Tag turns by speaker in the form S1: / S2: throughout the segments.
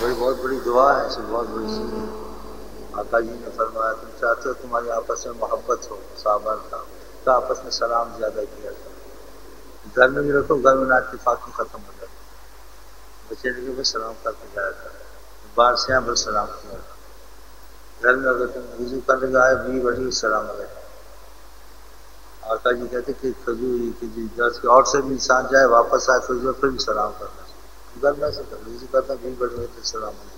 S1: بہت بڑی دعا ہے، اس میں بہت بڑی چیز ہے۔ آقا جی نے فرمایا تم چاہتے ہو تمہاری آپس میں محبت ہو، صحابہ کا تو آپس میں سلام زیادہ کیا کرو۔ گھر میں بھی رکھو، گھر میں نااتفاقی ختم ہو جاتی، بچے لگے بس سلام کر کے جایا کرو، باہر سے بس سلام کیا کرو۔ گھر میں اگر تم وضو کرنے گئے بھی بڑی السلام علیکم۔ آقا جی کہتے کہ کھجور کی درس کے اور سے بھی انسان جائے واپس آئے کھجور پھر بھی سلام کرنا چاہیے۔ گھر میں سے کر وضو کرتا بھی بڑی ہوتی السلام علیکم،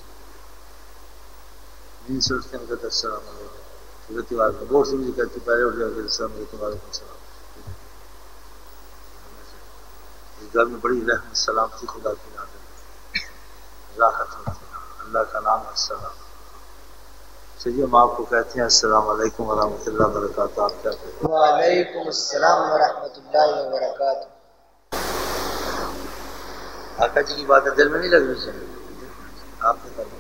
S1: دن سے اٹھتے ہیں کہتے السلام علیکم، حضرت والد بہت سے بھی کہتے پہلے اٹھ جاتے السلام علیکم وعلیکم السلام۔ گھر میں بڑی رحمت سلامتی خدا کی نازل راحت ہوتی ہے، اللہ کا نام ہے السلام۔ چلیے ہم آپ کو کہتے ہیں السلام علیکم ورحمۃ اللہ وبرکاتہ۔ آپ کیا کہتے ہیں؟
S2: وعلیکم السلام ورحمۃ اللہ وبرکاتہ۔
S1: آقا جی کی باتیں دل میں نہیں لگنی چاہیے، آپ نے کرنا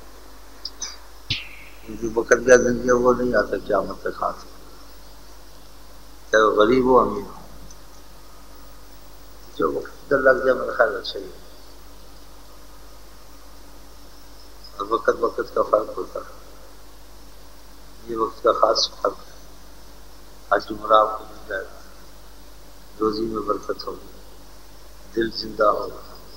S1: جو وقت کا زندگی ہے وہ نہیں آتا قیامت تک ہاتھ میں، چاہے وہ غریب ہو امیر ہو، جو وقت دل لگ جائے میرا خیال اچھا ہی ہے۔ اور وقت کا فرق ہوتا ہے، یہ وقت کا خاص فرق ہے۔ حج عمرہ آپ کو مل جائے گا، روزی میں برکت ہوگی، دل زندہ ہوگا،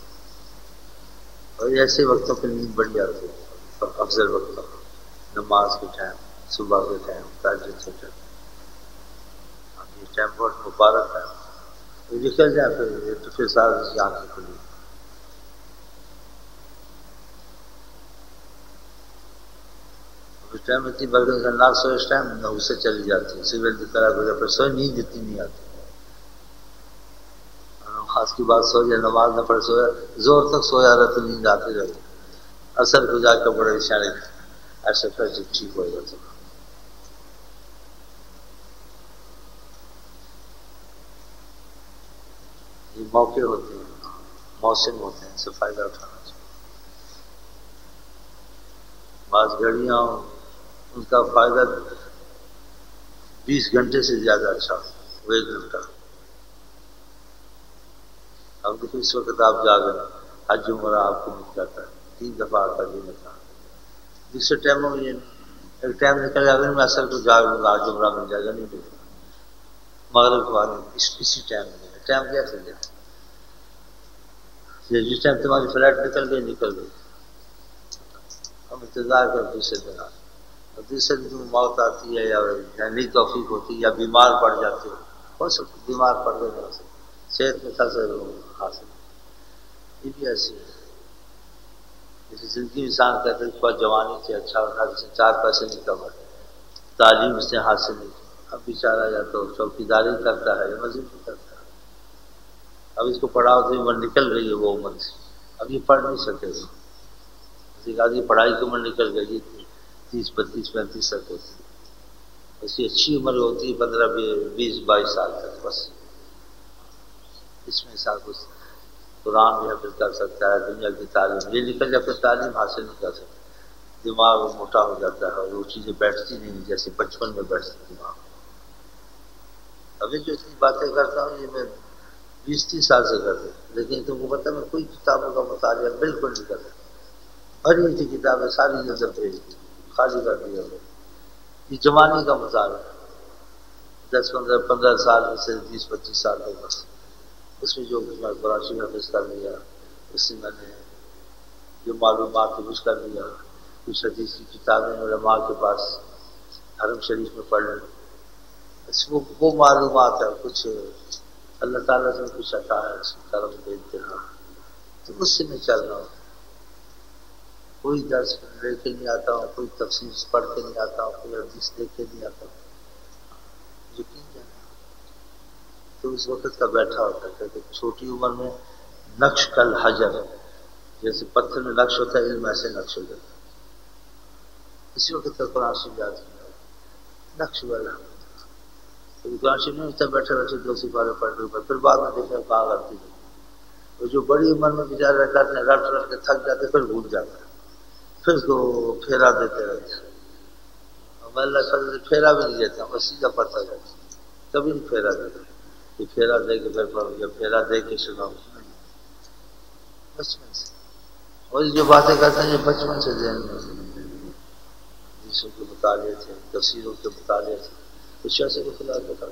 S1: اور ایسے وقتوں پہ نیند بڑھ جاتی ہے، اور افضل وقتوں نماز کے ٹائم، صبح کے ٹائم، تہجد کے ٹائم، اب یہ ٹائم بہت مبارک ہے۔ تو نکل جائے پھر ساری آنکھیں کھلی۔ اس ٹائم اتنی برکت نہ سو، اس ٹائم نہ اسے چلی جاتی ہے، سگریٹ کی طرح گزر پر سوئے نیند اتنی نہیں آتی۔ نماز کی بات سو جائے، نماز نہ پڑھ سویا، زور تک سویا رہا تو نیند آتی رہے، اثر کو جا کے بڑے اشارے ایسے پھر ٹھیک ہو جاتا۔ یہ موقع ہوتے ہیں، موسم ہوتے ہیں، اس سے فائدہ اٹھانا چاہیے۔ بعض گھڑیاں ان کا فائدہ 20 گھنٹے سے زیادہ اچھا ہو، وہ 1 گھنٹہ۔ اب دیکھو اس وقت آپ جاگے حج عمرہ آپ کو مل جاتا ہے، 3 دفعہ آتا جی نے کہا، دوسرے ٹائموں میں یہ نہیں، ایک ٹائم نکل جائے گا میں اصل کو جاگ لوں گا، حج عمرہ مل جائے گا، نہیں ملے گا۔ مغرب کو آنے اسی ٹائم میں ٹائم کیا چل جائے، جس ٹائم تمہاری فلائٹ نکل گئی، ہم انتظار کر دوسرے دن آ، اور دوسرے دن تمہیں موت آتی ہے یا نہیں توفیق ہوتی یا بیمار پڑ جاتے ہو سکتا بیمار پڑ گئے ہو سکتا صحت میں خاصے حاصل، یہ بھی ایسی ہے۔ جیسے زندگی انسان کہتے ہیں جوانی سے اچھا ہوتا، جسے 4 پیسے نہیں کمائے، تعلیم اس نے حاصل نہیں کی، اب بیچارہ یا تو چوکی داری کرتا ہے یا مزدوری کرتا ہے، اب اس کو پڑھاؤ تو عمر نکل رہی ہے وہ عمر سے، اب یہ پڑھ نہیں سکے گا، آدھی پڑھائی کی عمر نکل گئی تھی 30 32 35 تک ہوتی ہے، اس کی اچھی عمر ہوتی ہے 15 20 22 سال تک، بس اس میں سال کچھ قرآن بھی حفظ کر سکتا ہے، دنیا کی تعلیم یہ نکل جائے پھر تعلیم حاصل نہیں کر سکتا، دماغ موٹا ہو جاتا ہے اور وہ چیزیں بیٹھتی نہیں جیسے بچپن میں بیٹھتی دماغ۔ ابھی جو اتنی باتیں کرتا ہوں یہ میں 20 30 سال سے کرتا ہوں، لیکن تم کو پتہ میں کوئی کتابوں کا مطالعہ بالکل نہیں کرتا، بھری ہوئی تھی کتابیں ساری نظر بھیج دی، خالی کر دیا، یہ جوانی کا مطالعہ 10 15 سال سے 20 25 سال تک، بس اس میں جو میں قرآن شریف حفظ کر لیا، اس سے میں نے جو معلومات حفظ کر لیا، کچھ حدیث کی کتابیں علماء کے پاس حرم شریف میں پڑھ لیں، بس وہ معلومات ہے، کچھ اللہ تعالیٰ سے کچھ عطا ہے، اس کی کرم کے انتہا، تو اس سے میں چل رہا ہوں، کوئی درس لے کے نہیں آتا ہوں، کوئی تفسیر پڑھ کے نہیں آتا ہوں، کوئی حدیث لے کے نہیں آتا ہوں، یقین جانا تو اس وقت کا بیٹھا ہوتا ہے کہ چھوٹی عمر میں نقش کل حجر، جیسے پتھر میں نقش ہوتا ہے علم ایسے نقش ہو جاتا ہے، اسی وقت کا قرآن شریف یاد کیا نقش والا، قرآن شریف میں اتنا بیٹھے بیٹھے 2 سپارے پڑھ رہے پھر بعد میں دیکھیں کہاں کرتی ہے، وہ جو بڑی عمر میں بیچارے رہتے ہیں رٹ کے تھک جاتے پھر بھول جاتا ہے، پھر تو پھیرا دیتے رہتے ہیں، میں اللہ سے پھیرا بھی نہیں دیتا، بس سیدھا پڑھتا جاتا، کبھی نہیں پھیرا دیتا کہ پھیرا دے کے پھر پڑھو یا پھیرا دے کے سناؤ، بچپن سے اور جو باتیں کرتے ہیں یہ بچپن سے ذہن میں حدیثوں کے مطالعے تھے، تفسیروں کے مطالعے تھے، اس شخص کے خلاف بتا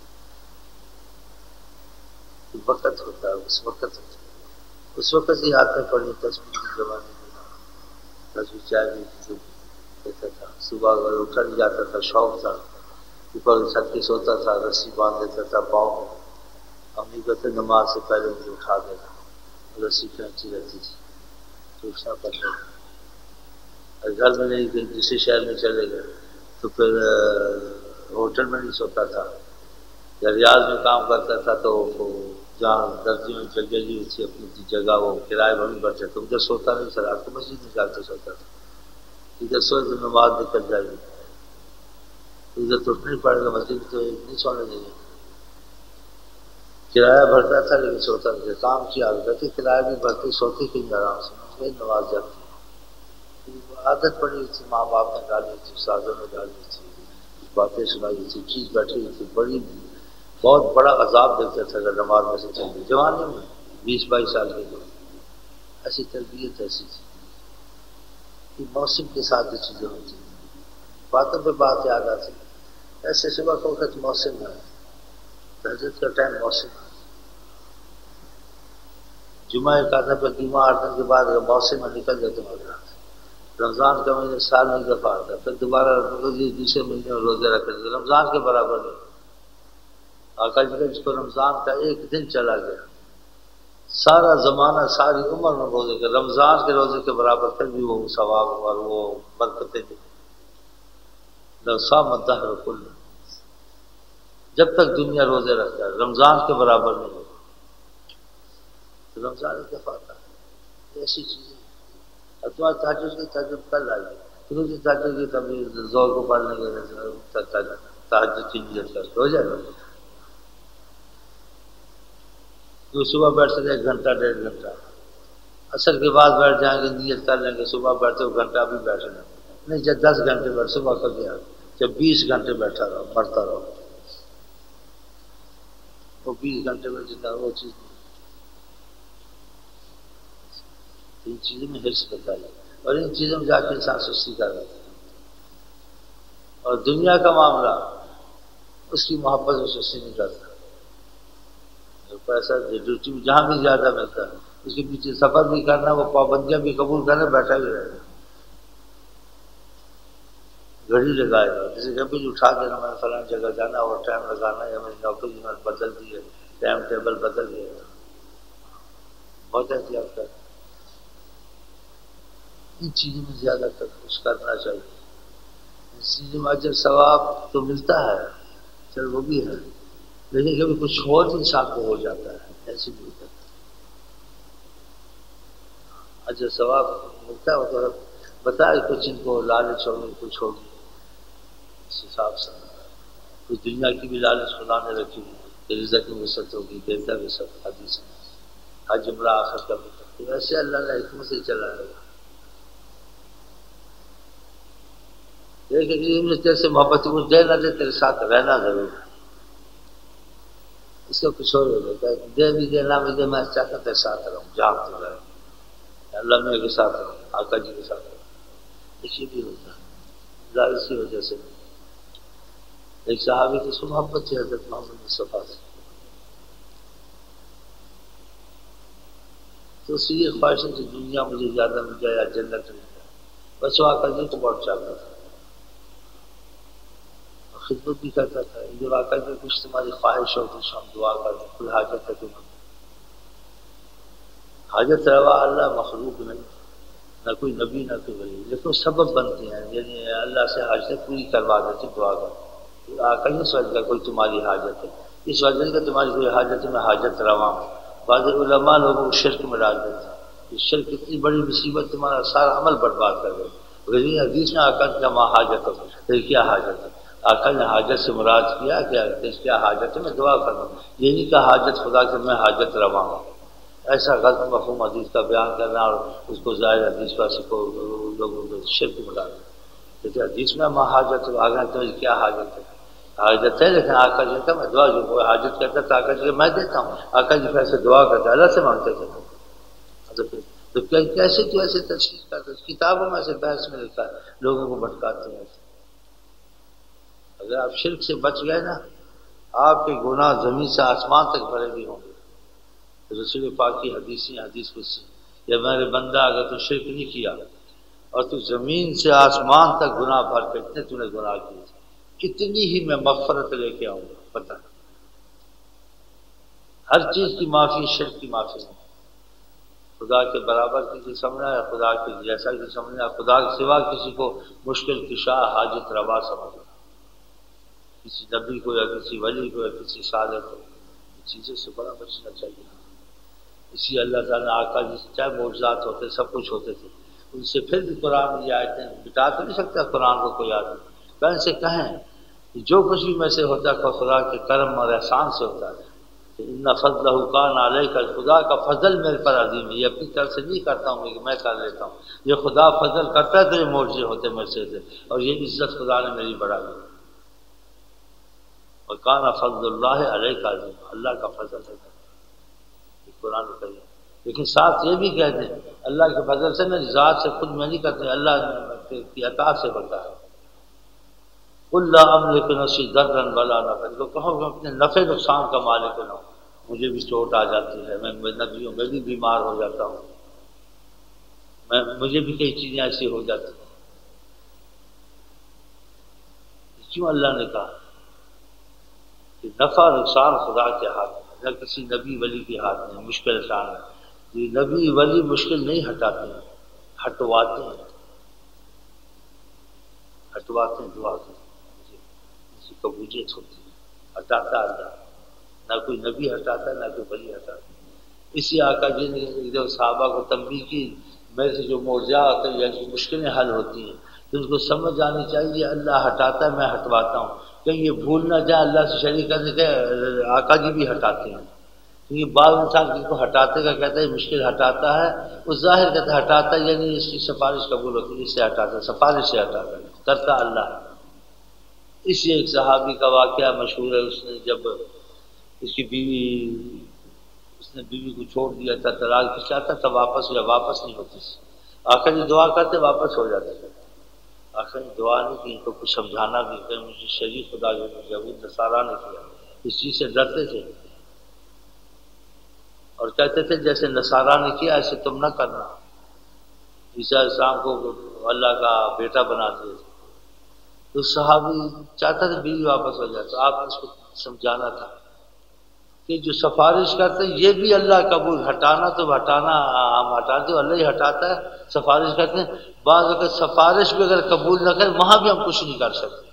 S1: وقت ہوتا ہے، اس وقت یہ آتے پڑھی تصویر کی زبانی تصویر چائے بھی کہتا تھا، صبح اگر اٹھا نہیں جاتا تھا، شوق تھا، اوپر چھت کے سوتا تھا، رسی باندھ دیتا تھا پاؤں میں، امی کہتے نماز سے پہلے مجھے اٹھا دینا، رسی کھینچی رہتی تھی تو اٹھنا پڑتا تھا، اور گھر میں نہیں کہیں دوسرے شہر میں چلے گئے تو پھر ہوٹل میں نہیں سوتا تھا، یا ریاض میں کام کرتا تھا تو جہاں درجی میں جگہ لی تھی اپنی جگہ وہ کرائے بھر بچے تو ادھر سوتا نہیں تھا، رات کو مسجد میں جا کے سوتا تھا، ادھر سوئے تو نماز نکل جائے گی، ادھر تو نہیں پڑے گا، مسجد تو نہیں سونے دیں گے، کرایہ بھرتا تھا لیکن سوتا نہیں، کام کی عادت تھی، کرایہ بھی بھرتے سوتے کہیں آرام سے نماز جاتی، عادت پڑی ہوئی تھی، ماں باپ نے ڈالی تھی، استادوں نے ڈالی تھی، باتیں سنائی تھی، چیز بیٹھی ہوئی تھی، بڑی بہت بڑا عذاب دیتے تھے اگر نماز میں سے چلے جوانی میں 20-22 سال کے لوگ، ایسی تربیت ایسی تھی کہ موسم کے ساتھ یہ چیزیں ہوتی باتوں پہ بات یاد آتی، ایسے صبح کو وقت موسم ہے، تہجد کا ٹائم موسم ہے، جمعہ ایک آدھا پر جمعہ 8 دن کے بعد اگر موسم میں نکل جائے تو مگر رمضان کا مہینے سال میں دفعہ آتا، پھر دوبارہ دوسرے مہینے میں روزے رکھتے رمضان کے برابر نہیں، آقا جی کا جس کو رمضان کا ایک دن چلا گیا سارا زمانہ ساری عمر میں روزے کے رمضان کے روزے کے برابر پھر بھی وہ ثواب اور وہ برکتیں دی، لو صام الدہر کلہ، جب تک دنیا روزے رکھتا ہے رمضان کے برابر نہیں ہوگا، رمضان ایک دفعہ آتا ہے، ایسی چیزیں اور تمہارے تہجد کی تہجد کل آئی ہے، پھر تہجد کی کبھی زور کو پڑھنے کے تہجد کی نیت کر ہو جائے گا، تو صبح بیٹھ سکے 1 گھنٹہ 1.5 گھنٹہ، عصر کے بعد بیٹھ جائیں گے نیت کر لیں گے، صبح بیٹھتے 1 گھنٹہ بھی بیٹھ لیں نہیں، جب 10 گھنٹے بیٹھ صبح کر دیا، جب 20 گھنٹے بیٹھا رہو مرتا رہو، وہ 20 گھنٹے میں جتنا وہ چیز نہیں، ان چیزوں میں حرص بتائی اور ان چیزوں میں جا کے انسان سستی کر رہا ہے، اور دنیا کا معاملہ اس کی محبت میں سستی نہیں کرتا، پیسہ ڈیوٹی میں جہاں بھی زیادہ ملتا ہے اس کے پیچھے سفر بھی کرنا، وہ پابندیاں بھی قبول کرنا، بیٹھا بھی رہے گا، گھڑی لگائے گا، جیسے کبھی اٹھا کے نا میں نے فلاں جگہ جانا اور ٹائم لگانا، یا میری نوکری میں بدل دی ہے، ٹائم ٹیبل بدل دیا، بہت احتیاط کر، ان چیزوں میں زیادہ کچھ کرنا چاہیے، ان چیزوں میں اجر ثواب تو ملتا ہے، چل وہ بھی ہے، لیکن کبھی کچھ اور انسان کو ہو جاتا ہے، ایسی بھی ہوتا ہے، اجر ثواب ملتا ہے، وہ تو بتائے کچھ ان کو لالچ ہوگی کچھ ہوگی، اس حساب سے کچھ دنیا کی بھی لالچ خدا نے رکھی کہ رزق کی وسعت ہوگی، دیتا وسعت حدیث میں، حج عمرہ آخر کا بھی، ویسے اللہ نے حکمت سے چلائے گا، لیکن تیرے سے محبت کچھ دے نہ دے تیرے ساتھ رہنا ضرور، اس کا کچھ اور ہو جاتا ہے، دے بھی دے نہ بھی دے، میں چاہتا تیرے ساتھ رہوں جہاں تو رہے، اللہ میاں کے ساتھ رہوں، آقا جی کے ساتھ رہوں، اسی بھی ہوتا ہے، لالچ کی وجہ سے ایک صحابی کی سے محبت تھی حضرت محمد مصطفیٰ سے، تو اس لیے خواہش ہے کہ دنیا مجھے زیادہ مل جائے یا جنت مل جائے، بس وہ آقا جی کو بہت چاہتا تھا، خدمت بھی کرتا تھا، جو آقا جی کچھ تمہاری خواہش ہو تو ہم دعا کر دیں، کوئی حاجت ہے تمہیں، حاجت روا اللہ مخلوق نہیں، نہ کوئی نبی نہ کوئی ولی، لیکن سبب بنتے ہیں، یعنی اللہ سے حاجتیں پوری کروا دیتے دعا کر، آقا نہیں سوچتا کوئی تمہاری حاجت ہے، اس وجہ سے تمہاری کوئی حاجت ہے میں حاجت روا ہوں، بعض علماء لوگوں کو شرک میں ڈال دیتے ہیں، یہ شرک اتنی بڑی مصیبت تمہارا سارا عمل برباد کر دے، لیکن حدیث میں آقا کیا ماں حاجت ہو، کیا حاجت ہے، آقا نے حاجت سے مراد کیا کیا حاجت ہے میں دعا کروں، یہ نہیں کہا حاجت خدا کہ میں حاجت روا ہوں، ایسا غلط مفہوم حدیث کا بیان کرنا اور اس کو ظاہر حدیث پر کو لوگوں کو شرک میں ڈالنا، لیکن حدیث میں ماں حاجت ہو، آگے تو کیا حاجت ہے، حاجت ہے لیکن آقا جی کا میں دعا جو کوئی حاجت کرتا تھا آقا جی میں دیتا ہوں، آقا جی ایسے دعا کرتا اللہ سے مانگتے تھے، تو کیسے تو ایسے تشریح کرتے ہیں؟ کتابوں میں سے بحث میں لکھا ہے، لوگوں کو بھٹکاتے ہیں۔ اگر آپ شرک سے بچ گئے نا، آپ کے گناہ زمین سے آسمان تک بھرے بھی ہوں گے۔ رسول پاک کی حدیث قدسی، یا میرے بندہ اگر تو شرک نہیں کیا اور تو زمین سے آسمان تک گناہ بھر کے اتنے تو نے گناہ کیے، کتنی ہی میں مغفرت لے کے آؤں گا، پتہ ہر چیز کی معافی، شرک کی معافی نہیں۔ خدا کے برابر کسی سمجھنا ہے، خدا کے جیسا کسی سمجھنا ہے، خدا کے سوا کسی کو مشکل کشا، حاجت روا سمجھنا، کسی نبی کو یا کسی ولی کو یا کسی صالح کو، ان چیزوں سے بڑا بچنا چاہیے۔ اسی اللہ تعالیٰ نے آقا جی سے چاہے معجزات ہوتے، سب کچھ ہوتے تھے، ان سے پھر بھی قرآن میں یہ آیتیں بتا تو نہیں سکتا قرآن کو کوئی آدمی، کہیں سے کہیں کہ جو کچھ بھی میں سے ہوتا ہے خدا کے کرم اور احسان سے ہوتا ہے۔ ان فضلہ کان علیک، خدا کا فضل میرے پر عظیم ہے، یہ اپنی طرف سے نہیں کرتا ہوں کہ میں کر لیتا ہوں، یہ خدا فضل کرتا ہے تو یہ معجزے ہوتے میرے سے تھے، اور یہ عزت خدا نے میری بڑھا دی۔ اور کان فضل اللہ علیک عظیم، اللہ کا فضل ہے قرآن کریم۔ لیکن ساتھ یہ بھی کہہ دیں اللہ کے فضل سے، میں ذات سے خود میں نہیں کرتے، اللہ کی عطا سے بتا ہے۔ قل لا املک نفسی ضرا ولا نفع، تو کہو کہ اپنے نفع نقصان کا مالک نہ ہوں، مجھے بھی چوٹ آ جاتی ہے، میں نبیوں میں بھی بیمار ہو جاتا ہوں، مجھے بھی کئی چیزیں ایسی ہو جاتی ہیں۔ کیوں اللہ نے کہا کہ نفع نقصان خدا کے ہاتھ میں، نہ کسی نبی ولی کے ہاتھ میں، مشکل آسان ہے۔ یہ نبی ولی مشکل نہیں ہٹاتے ہیں، ہٹواتے ہیں، ہٹواتے ہیں، دعا کرتے ہیں، اس کی قبولیت ہوتی ہے۔ ہٹاتا اللہ، نہ کوئی نبی ہٹاتا ہے، نہ کوئی ولی ہٹاتا ہے۔ اسی آقا جی نے جب صحابہ کو تنبیہ کی، میرے سے جو معجزات ہوتے ہیں یا جو مشکلیں حل ہوتی ہیں تو ان کو سمجھ آنی چاہیے اللہ ہٹاتا ہے، میں ہٹواتا ہوں، کہیں یہ بھول نہ جائے اللہ سے شریک کرنے کے آقا جی بھی ہٹاتے ہیں۔ کیونکہ بعض انسان جس کو ہٹاتے کا کہتا ہے مشکل ہٹاتا ہے، وہ ظاہر کہتا ہے ہٹاتا ہے یعنی اس کی سفارش قبول ہوتی ہے، اس سے ہٹاتا ہے، سفارش سے ہٹاتا ہے، کرتا اللہ ہے۔ اسی ایک صحابی کا واقعہ مشہور ہے، اس نے جب اس کی بیوی کو چھوڑ دیا تھا، طلاق بھی چاہتا تھا، واپس نہیں ہوتی تھی، آخر یہ دعا کرتے واپس ہو جاتے تھے، آخر دعا نہیں کی، ان کو کچھ سمجھانا بھی کہ مجھے شریف خدا جو یہود نصارہ نے کیا، اس چیز سے ڈرتے تھے اور کہتے تھے جیسے نصارہ نے کیا ایسے تم نہ کرنا۔ عیسیٰ علیہ السلام کو اللہ کا بیٹا بنا دیا تو صحابی چاہتا تھا بیوی واپس ہو جائے، تو آپ نے اس کو سمجھانا تھا کہ جو سفارش کرتے ہیں یہ بھی اللہ قبول، ہٹانا تو ہٹانا ہم ہٹاتے ہیں، اللہ ہی ہٹاتا ہے، سفارش کرتے ہیں، بعض اگر سفارش بھی اگر قبول نہ کریں وہاں بھی ہم کچھ نہیں کر سکتے۔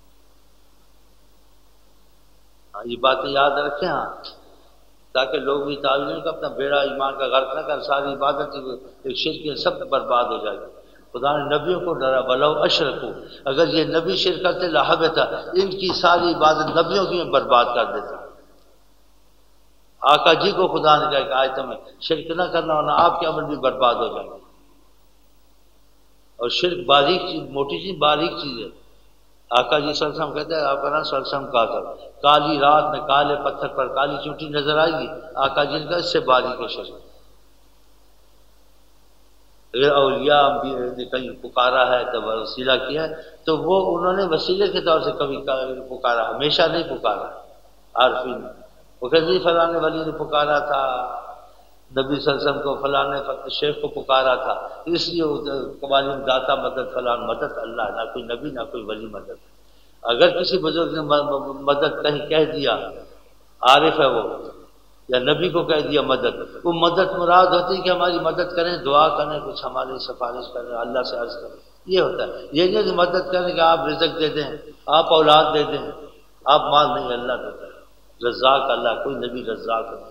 S1: ہاں یہ باتیں یاد رکھیں، ہاں تاکہ لوگ بھی تعلیم کا اپنا بیڑا ایمان کا غرق نہ کر، ساری عبادت ایک شرک سب برباد ہو جائے گی۔ خدا نے نبیوں کو ڈرا بلو اشرکو، اگر یہ نبی شرک کرتے لحبط، ان کی ساری عبادت نبیوں کی میں برباد کر دیتا۔ آقا جی کو خدا نے کہا کہ آیت میں شرک نہ کرنا ورنہ آپ کے عمل بھی برباد ہو جائیں گے۔ اور شرک باریک چیز، موٹی چیز، باریک چیز ہے۔ آقا جی صلی اللہ علیہ وسلم کہتے ہیں، آپ کا نام صلی اللہ علیہ وسلم کہا تھا کالی رات میں کالے پتھر پر کالی چونٹی نظر آئے گی، آقا جی نے کہا اس سے باریک ہے شرک۔ اگر اولیاء نے کہیں پکارا ہے تو وسیلہ کیا ہے تو وہ انہوں نے وسیلے کے طور سے کبھی پکارا، ہمیشہ نہیں پکارا۔ عارفین وہ کہتے ہیں فلاں ولی نے پکارا تھا نبی صلی اللہ علیہ وسلم کو، فلاں شیخ کو پکارا تھا، اس لیے قبائل داتا مدد فلاں مدد اللہ، نہ کوئی نبی نہ کوئی ولی مدد۔ اگر کسی بزرگ نے مدد کہیں کہہ دیا، عارف ہے وہ یا نبی کو کہہ دیا مدد، وہ مدد مراد ہوتی ہے کہ ہماری مدد کریں، دعا کریں، کچھ ہماری سفارش کریں، اللہ سے عرض کریں، یہ ہوتا ہے۔ یہ نہیں کہ مدد کریں کہ آپ رزق دے دیں، آپ اولاد دے دیں، آپ مال نہیں، اللہ دیتا ہے، رزاق اللہ، کوئی نبی رزاق نہیں۔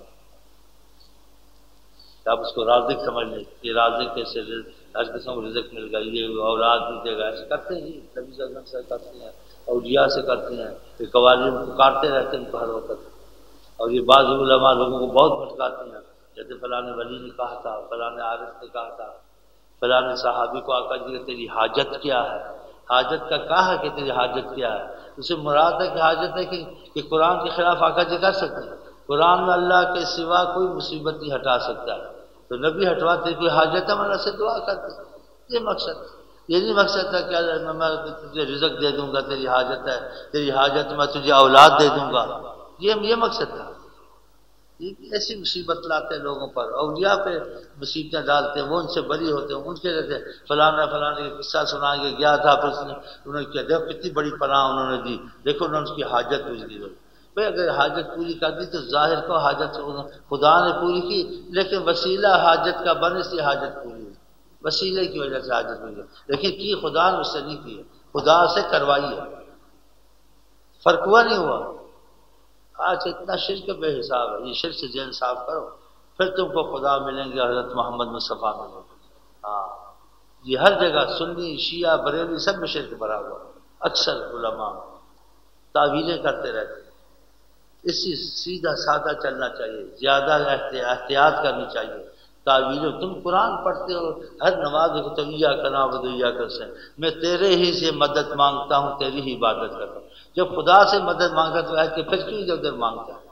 S1: آپ اس کو رازق سمجھ لیں کہ رازق کیسے ہر قسم کو رزق مل گا، یہ اولاد بھی دے گا، ایسے کرتے ہیں جی، نبی صلی اللہ علیہ وسلم سے کرتے ہیں، اولیاء سے کرتے ہیں، کہ قوالی میں پکارتے رہتے ہیں ان کو ہر وقت۔ اور یہ بعض علماء لوگوں کو بہت بھٹکاتے ہیں، جیسے فلاں ولی نے کہا تھا، فلاں عارف نے کہا تھا، فلاں صحابی کو آقا جی تیری حاجت کیا ہے، حاجت کا کہا ہے کہ تیری حاجت کیا ہے، اسے مراد ہے کہ حاجت ہے کہ قرآن کے خلاف آقا جی کر سکتے ہیں، قرآن میں اللہ کے سوا کوئی مصیبت نہیں ہٹا سکتا ہے، تو نبی ہٹواتے کوئی حاجت ہے اللہ سے دعا کرتے، یہ مقصد، یہ نہیں مقصد تھا کہ اللہ میں تجھے رزق دے دوں گا، تیری حاجت ہے، تیری حاجت میں تجھے اولاد دے دوں گا، یہ مقصد تھا۔ یہ ایسی مصیبت لاتے ہیں لوگوں پر، اولیاء پہ مصیبتیں ڈالتے ہیں، وہ ان سے بری ہوتے ہیں، ان کے رہتے ہیں فلانا فلانا یہ قصہ سنائیں گے، گیا تھا پھر انہوں نے کیا، دیکھو کتنی بڑی پناہ انہوں نے دی، دیکھو انہوں نے اس کی حاجت پوری کی۔ بھائی اگر حاجت پوری کر دی تو ظاہر کو حاجت خدا نے پوری کی، لیکن وسیلہ حاجت کا بن اس لیے حاجت پوری ہوئی، وسیلے کی وجہ سے حاجت پوری ہوئی، لیکن کی خدا نے اس سے نہیں کی ہے، خدا سے کروائی ہے، فرق ہوا نہیں ہوا۔ آج اتنا شرک بے حساب ہے، یہ شرک سے ذہن صاف کرو، پھر تم کو خدا ملیں گے، حضرت محمد مصطفیٰ ملیں گے۔ ہاں یہ ہر جگہ سنی شیعہ بریلوی سب میں شرک بھرا ہوا، اکثر علماء تعویلیں کرتے رہتے ہیں۔ اسی سیدھا سادہ چلنا چاہیے، زیادہ احتیاط کرنی چاہیے۔ تعویلیں تم قرآن پڑھتے ہو، ہر نماز کو تو ایاک نعبد و ایاک نستعین، میں تیرے ہی سے مدد مانگتا ہوں، تیری ہی عبادت کرتا ہوں۔ جب خدا سے مدد مانگتا تو ہے کہ پھر کیوں ادھر ادھر مانگتا ہے؟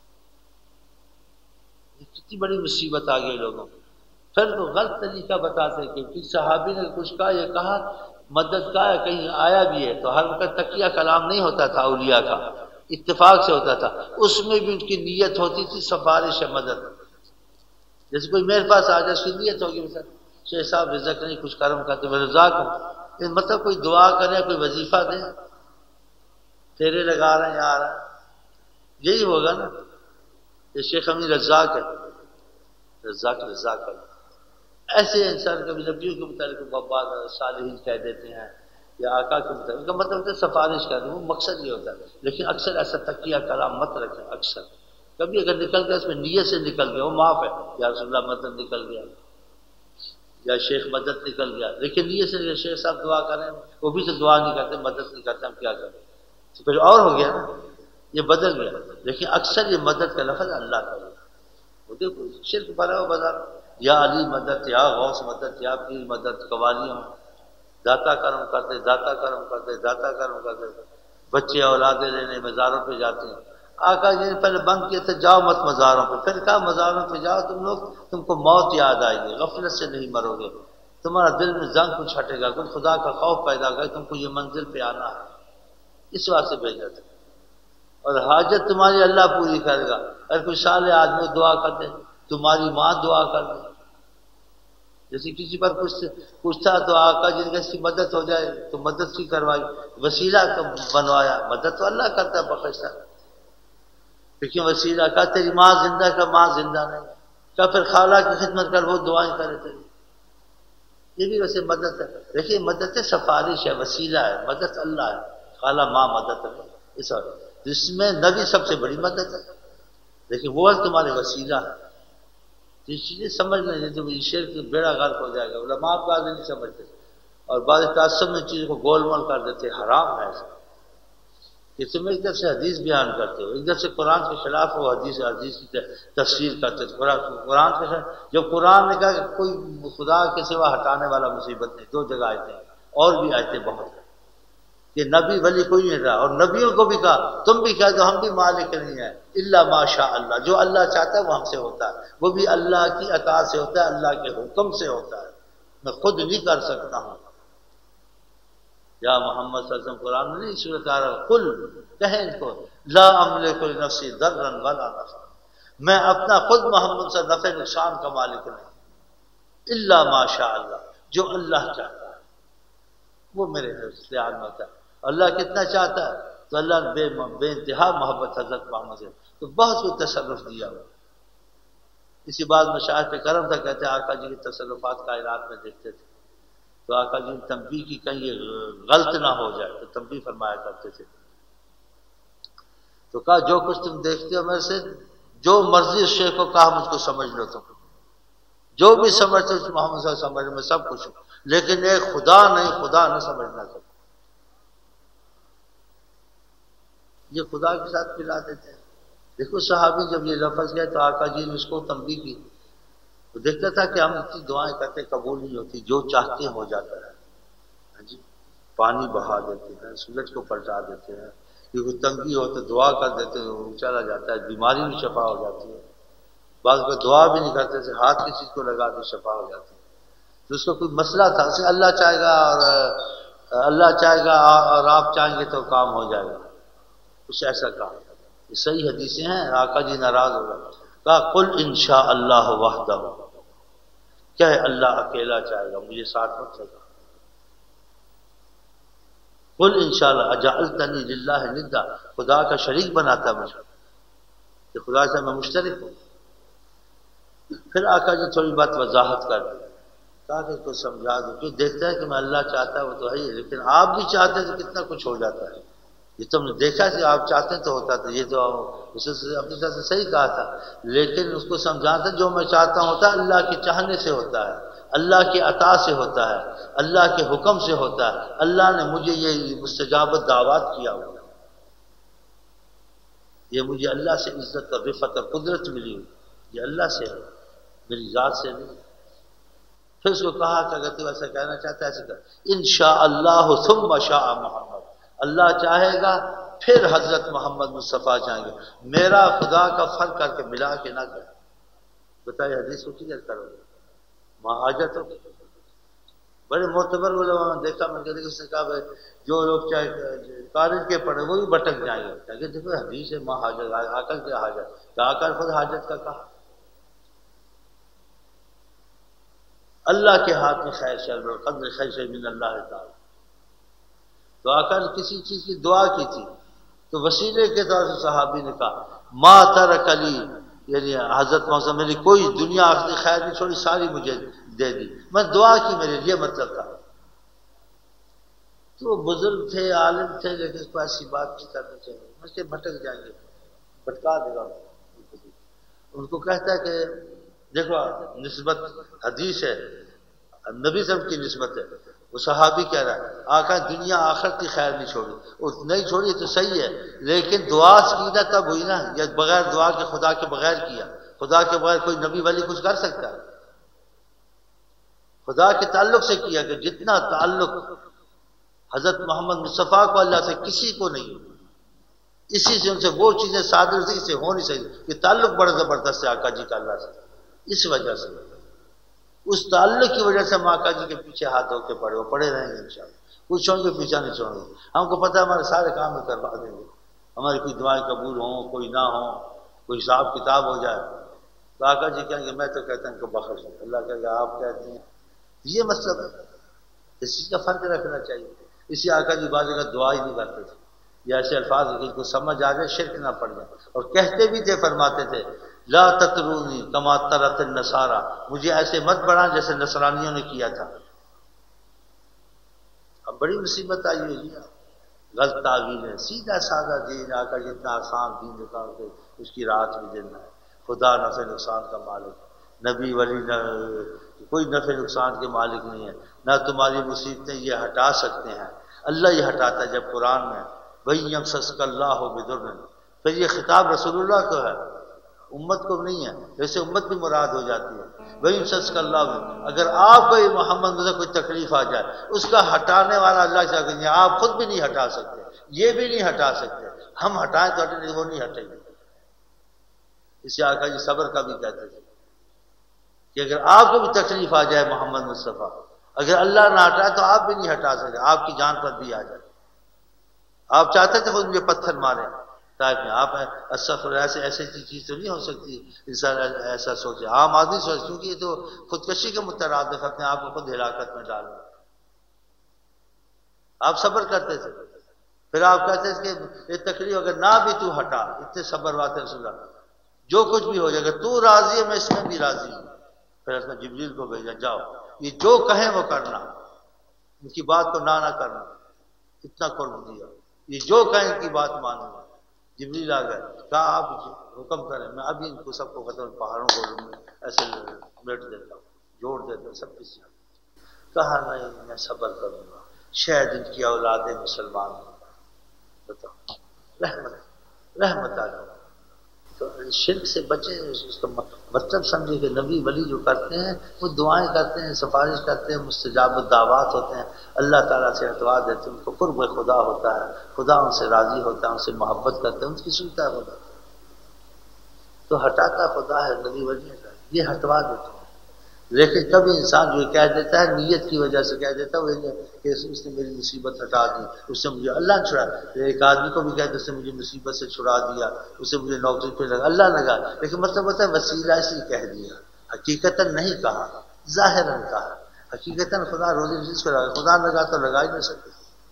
S1: یہ کتنی بڑی مصیبت آ گئی لوگوں کو۔ پھر تو غلط طریقہ بتاتے کہ کسی صحابی نے کچھ کہا، یہ کہا مدد کا ہے، کہیں آیا بھی ہے تو ہر وقت تقیہ کلام نہیں ہوتا تھا، اولیاء کا اتفاق سے ہوتا تھا، اس میں بھی ان کی نیت ہوتی تھی سفارش مدد۔ جیسے کوئی میرے پاس آ جائے، اس کی نیت ہوگی مثلا شیخ صاحب رزق نہیں، کچھ کرم کرتے میں رزاق ہوں، مطلب کوئی دعا کرے، کوئی وظیفہ دے، تیرے لگا رہے ہیں یار، یہی ہوگا نا۔ یہ شیخ امین رزاق ہے، رزاق ہے۔ ایسے انسان کبھی نبیوں کے متعلق بعض صالحین کہہ دیتے ہیں یا آقا کے متعلق، کا مطلب ہوتا ہے سفارش کرتے ہیں، وہ مقصد یہ ہوتا ہے، لیکن اکثر ایسا تقیہ کلام مت رکھیں۔ اکثر کبھی اگر نکل گیا اس میں نیت سے نکل گیا وہ معاف ہے، یا رسول اللہ مدد نکل گیا یا شیخ مدد نکل گیا، لیکن نیت سے شیخ صاحب دعا کریں، وہ بھی تو دعا نہیں کرتے، مدد نہیں کرتے، ہم کیا کریں؟ تو پھر اور ہو گیا نا، یہ بدل گیا۔ لیکن اکثر یہ مدد کا لفظ اللہ کا ہے، وہ دیکھو شرک بھرا ہو بازار، یا علی مدد، یا غوث مدد، یا پیر مدد، قوالیوں داتا کرم کرتے، داتا کرم کرتے، داتا کرم کرتے، بچے اولادیں لینے مزاروں پہ جاتے ہیں۔ آقا جی نے پہلے بند کیے تھے جاؤ مت مزاروں پہ، پھر کہا مزاروں پہ جاؤ تم لوگ، تم کو موت یاد آئے گی، غفلت سے نہیں مرو گے، تمہارا دل میں زنگ کچھ ہٹے گا، کچھ خدا کا خوف پیدا ہوگا، تم کو یہ منزل پہ آنا ہے، اس واسطے بھیجا تھا۔ اور حاجت تمہاری اللہ پوری کرے گا۔ اگر کوئی صالح آدمی دعا کر دے، تمہاری ماں دعا کر دے، جیسے کسی پر کچھ تھا تو آقا جن کا اس کی مدد ہو جائے تو مدد کی کروائی، وسیلہ بنوایا، مدد تو اللہ کرتا ہے بخشتا، لیکن وسیلہ کا تیری ماں زندہ کا ماں زندہ نہیں، کیا پھر خالہ کی خدمت کر، وہ دعائیں کرے تیری، یہ بھی ویسے مدد ہے، دیکھیے مدد ہے سفارش ہے، وسیلہ ہے، مدد اللہ ہے، خالہ ماں مدد ہے، اس وقت جس میں نبی سب سے بڑی مدد ہے، لیکن وہ تمہارے وسیلہ ہے۔ یہ چیزیں سمجھ لیں، تو شرک بیڑا غرق ہو جائے گا، علماء بعض نہیں سمجھتے، اور بعض تعصب میں چیزوں کو گول مول کر دیتے، حرام ہے ایسا کہ تم ایک طرف سے حدیث بیان کرتے ہو، ایک طرف سے قرآن کے خلاف ہو، حدیث کی تفسیر کرتے ہو، قرآن کے خلاف، جب قرآن نے کہا کہ کوئی خدا کے سوا ہٹانے والا مصیبت نہیں، 2 جگہ آیتیں، اور بھی آیتیں بہت ہیں کہ نبی ولی کوئی نہیں رہا، اور نبیوں کو بھی کہا تم بھی کہہ دو ہم بھی مالک نہیں ہیں، الا ماشاء اللہ، جو اللہ چاہتا ہے وہ ہم سے ہوتا ہے، وہ بھی اللہ کی عطا سے ہوتا ہے، اللہ کے حکم سے ہوتا ہے، میں خود نہیں کر سکتا ہوں۔ یا محمد صلی اللہ علیہ وسلم قرآن میں نہیں سورۃ آ رہا، قل کہیں ان کو لا املک لنفسی ضرا ولا نفعا، میں اپنا خود محمد سے نفع نقصان کا مالک نہیں، الا ماشاء اللہ، جو اللہ چاہتا ہے وہ میرے اختیار میں ہوتا ہے۔ اللہ کتنا چاہتا ہے تو اللہ نے بے انتہا محبت حضرت محمد سے تو بہت کچھ تصرف دیا ہوا۔ اسی بات مشاہد پہ کرم تھا، کہتے ہیں آقا جی کی تصرفات کائنات میں دیکھتے تھے تو آقا جی نے تنبیہ کی کہیں یہ غلط نہ ہو جائے تو تنبیہ فرمایا کرتے تھے، تو کہا جو کچھ تم دیکھتے ہو میرے سے، جو مرضی اس شیخ کو کہا مجھ کو سمجھ لو، تم جو بھی سمجھتے ہو محمد صلی اللہ علیہ وسلم سمجھ، میں سب کچھ ہوں، لیکن ایک خدا نہیں، خدا نہ سمجھنا سب، یہ خدا کے ساتھ ملا دیتے ہیں۔ دیکھو صحابی جب یہ لفظ گئے تو آقا جی نے اس کو تنبیہ کی، تو دیکھتا تھا کہ ہم اتنی دعائیں کرتے قبول نہیں ہوتی، جو چاہتے ہیں ہو جاتا ہے، ہاں جی، پانی بہا دیتے ہیں، سورج کو پلٹا دیتے ہیں، کیونکہ تنگی ہو تو دعا کر دیتے ہیں وہ چلا جاتا ہے، بیماری بھی شفا ہو جاتی ہے۔ بعض کو دعا بھی نہیں کرتے تھے، ہاتھ کسی کو لگا کے شفا ہو جاتی، تو اس کو کوئی مسئلہ تھا، اسے اللہ چاہے گا اور آپ چاہیں گے تو کام ہو جائے گا، کچھ ایسا کہا۔ یہ صحیح حدیثیں ہیں، آقا جی ناراض ہو گئے، کہا قل انشاء اللہ وحدہ، کیا ہے اللہ اکیلا چاہے گا، مجھے ساتھ مت لگا۔ قل انشاءاللہ اجعلتنی للہ ندا، خدا کا شریک بناتا مجھے کہ خدا سے میں مشترک ہوں۔ پھر آقا جی تھوڑی بات وضاحت کر دی، کہا کہ کو سمجھا دو، کہ دیکھتا ہے کہ میں اللہ چاہتا ہے وہ تو ہے ہی، لیکن آپ بھی چاہتے ہیں تو کتنا کچھ ہو جاتا ہے، یہ تم نے دیکھا کہ آپ چاہتے ہیں تو ہوتا تھا، یہ تو اسے اپنی طرح سے صحیح کہا تھا، لیکن اس کو سمجھاتا جو میں چاہتا ہوں ہوتا ہے، اللہ کے چاہنے سے ہوتا ہے، اللہ کی عطا سے ہوتا ہے، اللہ کے حکم سے ہوتا ہے، اللہ نے مجھے یہ مستجاب دعوات کیا ہوا، یہ مجھے اللہ سے عزت اور رفعت اور قدرت ملی ہوئی، یہ اللہ سے ہے، میری ذات سے نہیں۔ پھر اس کو کہا کہ اگر تو ایسا کہنا چاہتا ہے ایسے کر، انشاءاللہ ثم شاء محمد، اللہ چاہے گا پھر حضرت محمد مصطفیٰ چاہیں گے، میرا خدا کا فرق کر کے ملا کے نہ کر۔ بتائیے حدیث کو کلیئر کرو گے، وہاں حاجت ہو، بڑے معتبر علماء نے دیکھا، میں کہتے کہ اس نے کہا بھائی جو لوگ چاہے کالج کے پڑھے وہ بھی بھٹک جائیں گے، کہ دیکھو حدیث ہے ماں حاجت، آکر کیا حاجت، کہ آکر خود حاجت کا کہا، اللہ کے ہاتھ میں خیر شر اور قدر خیر شر من اللہ تعالی۔ تو آقا نے کسی چیز کی دعا کی تھی تو وسیلے کے طور سے صحابی نے کہا ما ترک لی، یعنی حضرت محمد میری کوئی دنیا آخری خیر نہیں چھوڑی، ساری مجھے دے دی، میں دعا کی، میرے لیے مطلب تھا۔ تو وہ بزرگ تھے، عالم تھے، لیکن اس کو ایسی بات نہیں کرنی چاہیے، مجھے بھٹک جائیں گے، بھٹکا دے گا ان کو۔ کہتا ہے کہ دیکھو نسبت حدیث ہے، نبی صلی اللہ علیہ وسلم کی نسبت ہے، وہ صحابی کہہ رہا ہے آقا دنیا آخرت کی خیر نہیں چھوڑی، نہیں چھوڑی تو صحیح ہے، لیکن دعا کی نہ تب ہوئی نا، یا بغیر دعا کے خدا کے بغیر کیا، خدا کے بغیر کوئی نبی ولی کچھ کر سکتا ہے؟ خدا کے تعلق سے کیا، کہ جتنا تعلق حضرت محمد مصطفیٰ کو اللہ سے کسی کو نہیں، اسی سے ان سے وہ چیزیں صادر سے اسے ہو نہیں سکتی، کہ تعلق بڑا زبردست ہے آقا جی کا اللہ سے، اس وجہ سے اس تعلق کی وجہ سے ہم آقا جی کے پیچھے ہاتھ دھو کے پڑے، وہ پڑے رہیں گے انشاءاللہ، کچھ ان کے پیچھے نہیں چھوڑیں گے، ہم کو پتہ ہے ہمارے سارے کام میں کروا دیں گے، ہماری کوئی دعائیں قبول ہوں، کوئی نہ ہوں، کوئی حساب کتاب ہو جائے تو آقا جی کہیں گے میں تو کہتا ہوں ان کو بخش دیں، اللہ کہے گا آپ کہتے ہیں، یہ مطلب ہے، اس چیز کا فرق رکھنا چاہیے۔ اسی آقا جی بعض جگہ دعا ہی نہیں کرتے تھے، یہ ایسے الفاظ کہ کو سمجھ آ جائے شرک نہ پڑ جائے، اور کہتے بھی تھے، فرماتے تھے لا تطرونی کما طرت النصارى، مجھے ایسے مت بڑھا جیسے نصرانیوں نے کیا تھا۔ اب بڑی مصیبت آئی ہوئی ہے، غلط تعویل ہے، سیدھا سادہ دین آقا جتنا آسان دین دکھا کہ اس کی رات بھی دینا ہے، خدا نفع نقصان کا مالک، نبی ولی کوئی نفع نقصان کے مالک نہیں ہے، نہ تمہاری مصیبتیں یہ ہٹا سکتے ہیں، اللہ یہ ہٹاتا ہے۔ جب قرآن میں وَإِن يَمْسَسْكَ اللَّهُ بِضُرٍّ، پھر یہ خطاب رسول اللہ کو ہے، امت کو نہیں ہے، ویسے امت بھی مراد ہو جاتی ہے۔ وَإِن يَمْسَسْكَ اللَّهُ، اگر آپ کو محمد میں سے کوئی تکلیف آ جائے، اس کا ہٹانے والا اللہ سے کہیں، آپ خود بھی نہیں ہٹا سکتے، یہ بھی نہیں ہٹا سکتے، ہم ہٹائیں تو ہٹیں، وہ نہیں ہٹیں گے۔ اسے آقا جی صبر کا بھی کہتے تھے کہ اگر آپ کو بھی تکلیف آ جائے محمد مصطفیٰ، اگر اللہ نہ ہٹائے تو آپ بھی نہیں ہٹا سکتے، آپ کی جان پر بھی آ جائے۔ آپ چاہتے تھے خود مجھے پتھر مارے طائف میں، آپ استغفر ایسے چیز تو نہیں ہو سکتی، انسان ایسا سوچے، عام آدمی سوچے، کیونکہ یہ تو خودکشی کے مترادف اپنے آپ کو خود ہلاکت میں ڈالنا۔ آپ صبر کرتے تھے، پھر آپ کہتے تھے کہ یہ تکلیف اگر نہ بھی تو ہٹا، اتنے صبر واتے رسول اللہ، جو کچھ بھی ہو جائے اگر تو راضی ہے میں اس میں بھی راضی ہوں۔ پھر اس نے جبریل کو بھیجا، جاؤ یہ جو کہیں وہ کرنا، ان کی بات کو نہ کرنا، اتنا قرب دیا، یہ جو کہیں ان کی بات ماننا۔ جبریل آ گئے، کہا آپ حکم کریں، میں ابھی ان کو سب کو ختم، پہاڑوں کو ایسے میٹ دیتا ہوں، جوڑ دیتا ہوں سب کسی۔ کہا نہیں میں صبر کروں گا، شاید ان کی اولادیں مسلمان ہوں۔ بتاؤ رحمت آ گئی۔ تو شرک سے بچیں، اس کا مطلب سمجھے کہ نبی ولی جو کرتے ہیں وہ دعائیں کرتے ہیں، سفارش کرتے ہیں، مستجاب الدعوات ہوتے ہیں، اللہ تعالیٰ سے اعتبار دیتے ہیں، ان کو قرب خدا ہوتا ہے، خدا ان سے راضی ہوتا ہے، ان سے محبت کرتے ہیں، ان کی سنتا ہے خدا۔ تو تو ہٹاتا خدا ہے، نبی وجہ کا، یہ ہٹوا دیتا ہوں۔ لیکن کبھی انسان جو کہہ دیتا ہے نیت کی وجہ سے کہہ دیتا ہے کہ اس نے میری مصیبت ہٹا دی، اس سے مجھے اللہ نے چھڑا۔ ایک آدمی کو بھی کہتے ہیں اس نے مجھے مصیبت سے چھڑا دیا، اس سے مجھے نوکری پہ لگا، اللہ لگا، لیکن مطلب ہوتا ہے وسیلہ سے کہہ دیا، حقیقتاً نہیں کہا، ظاہراً کہا۔ حقیقتاً خدا روزی رزق کو لگا، خدا لگا تو لگا ہی نہیں سکتے۔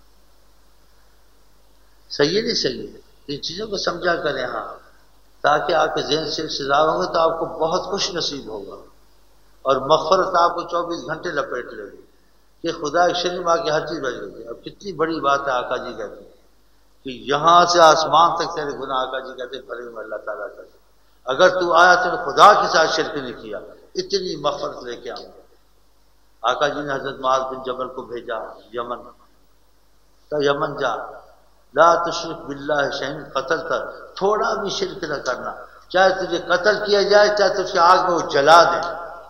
S1: صحیح نہیں صحیح ہے، ان چیزوں کو سمجھا کریں ہاں، تاکہ آپ کے ذہن سے سزا ہوں گے تو آپ کو بہت خوش نصیب ہوگا، اور مغفرت آپ کو 24 گھنٹے لپیٹ لے گی کہ خدا شریف آ کے ہر چیز بھیج دیتے۔ اب کتنی بڑی بات ہے، آقا جی کہتے ہیں کہ یہاں سے آسمان تک تیرے گناہ، آقا جی کہتے ہیں بھرے میں اللہ تعالیٰ کرتے، اگر تو آیا تو خدا کے ساتھ شرک نہیں کیا، اتنی مغفرت لے کے آؤں گا۔ آقا جی نے حضرت معاذ بن جبل کو بھیجا یمن، تو یمن جا، لا تشرک باللہ شیئا قتلت، تھوڑا بھی شرک نہ کرنا، چاہے تجھے قتل کیا جائے، چاہے تجھے آگ میں وہ جلا دیں۔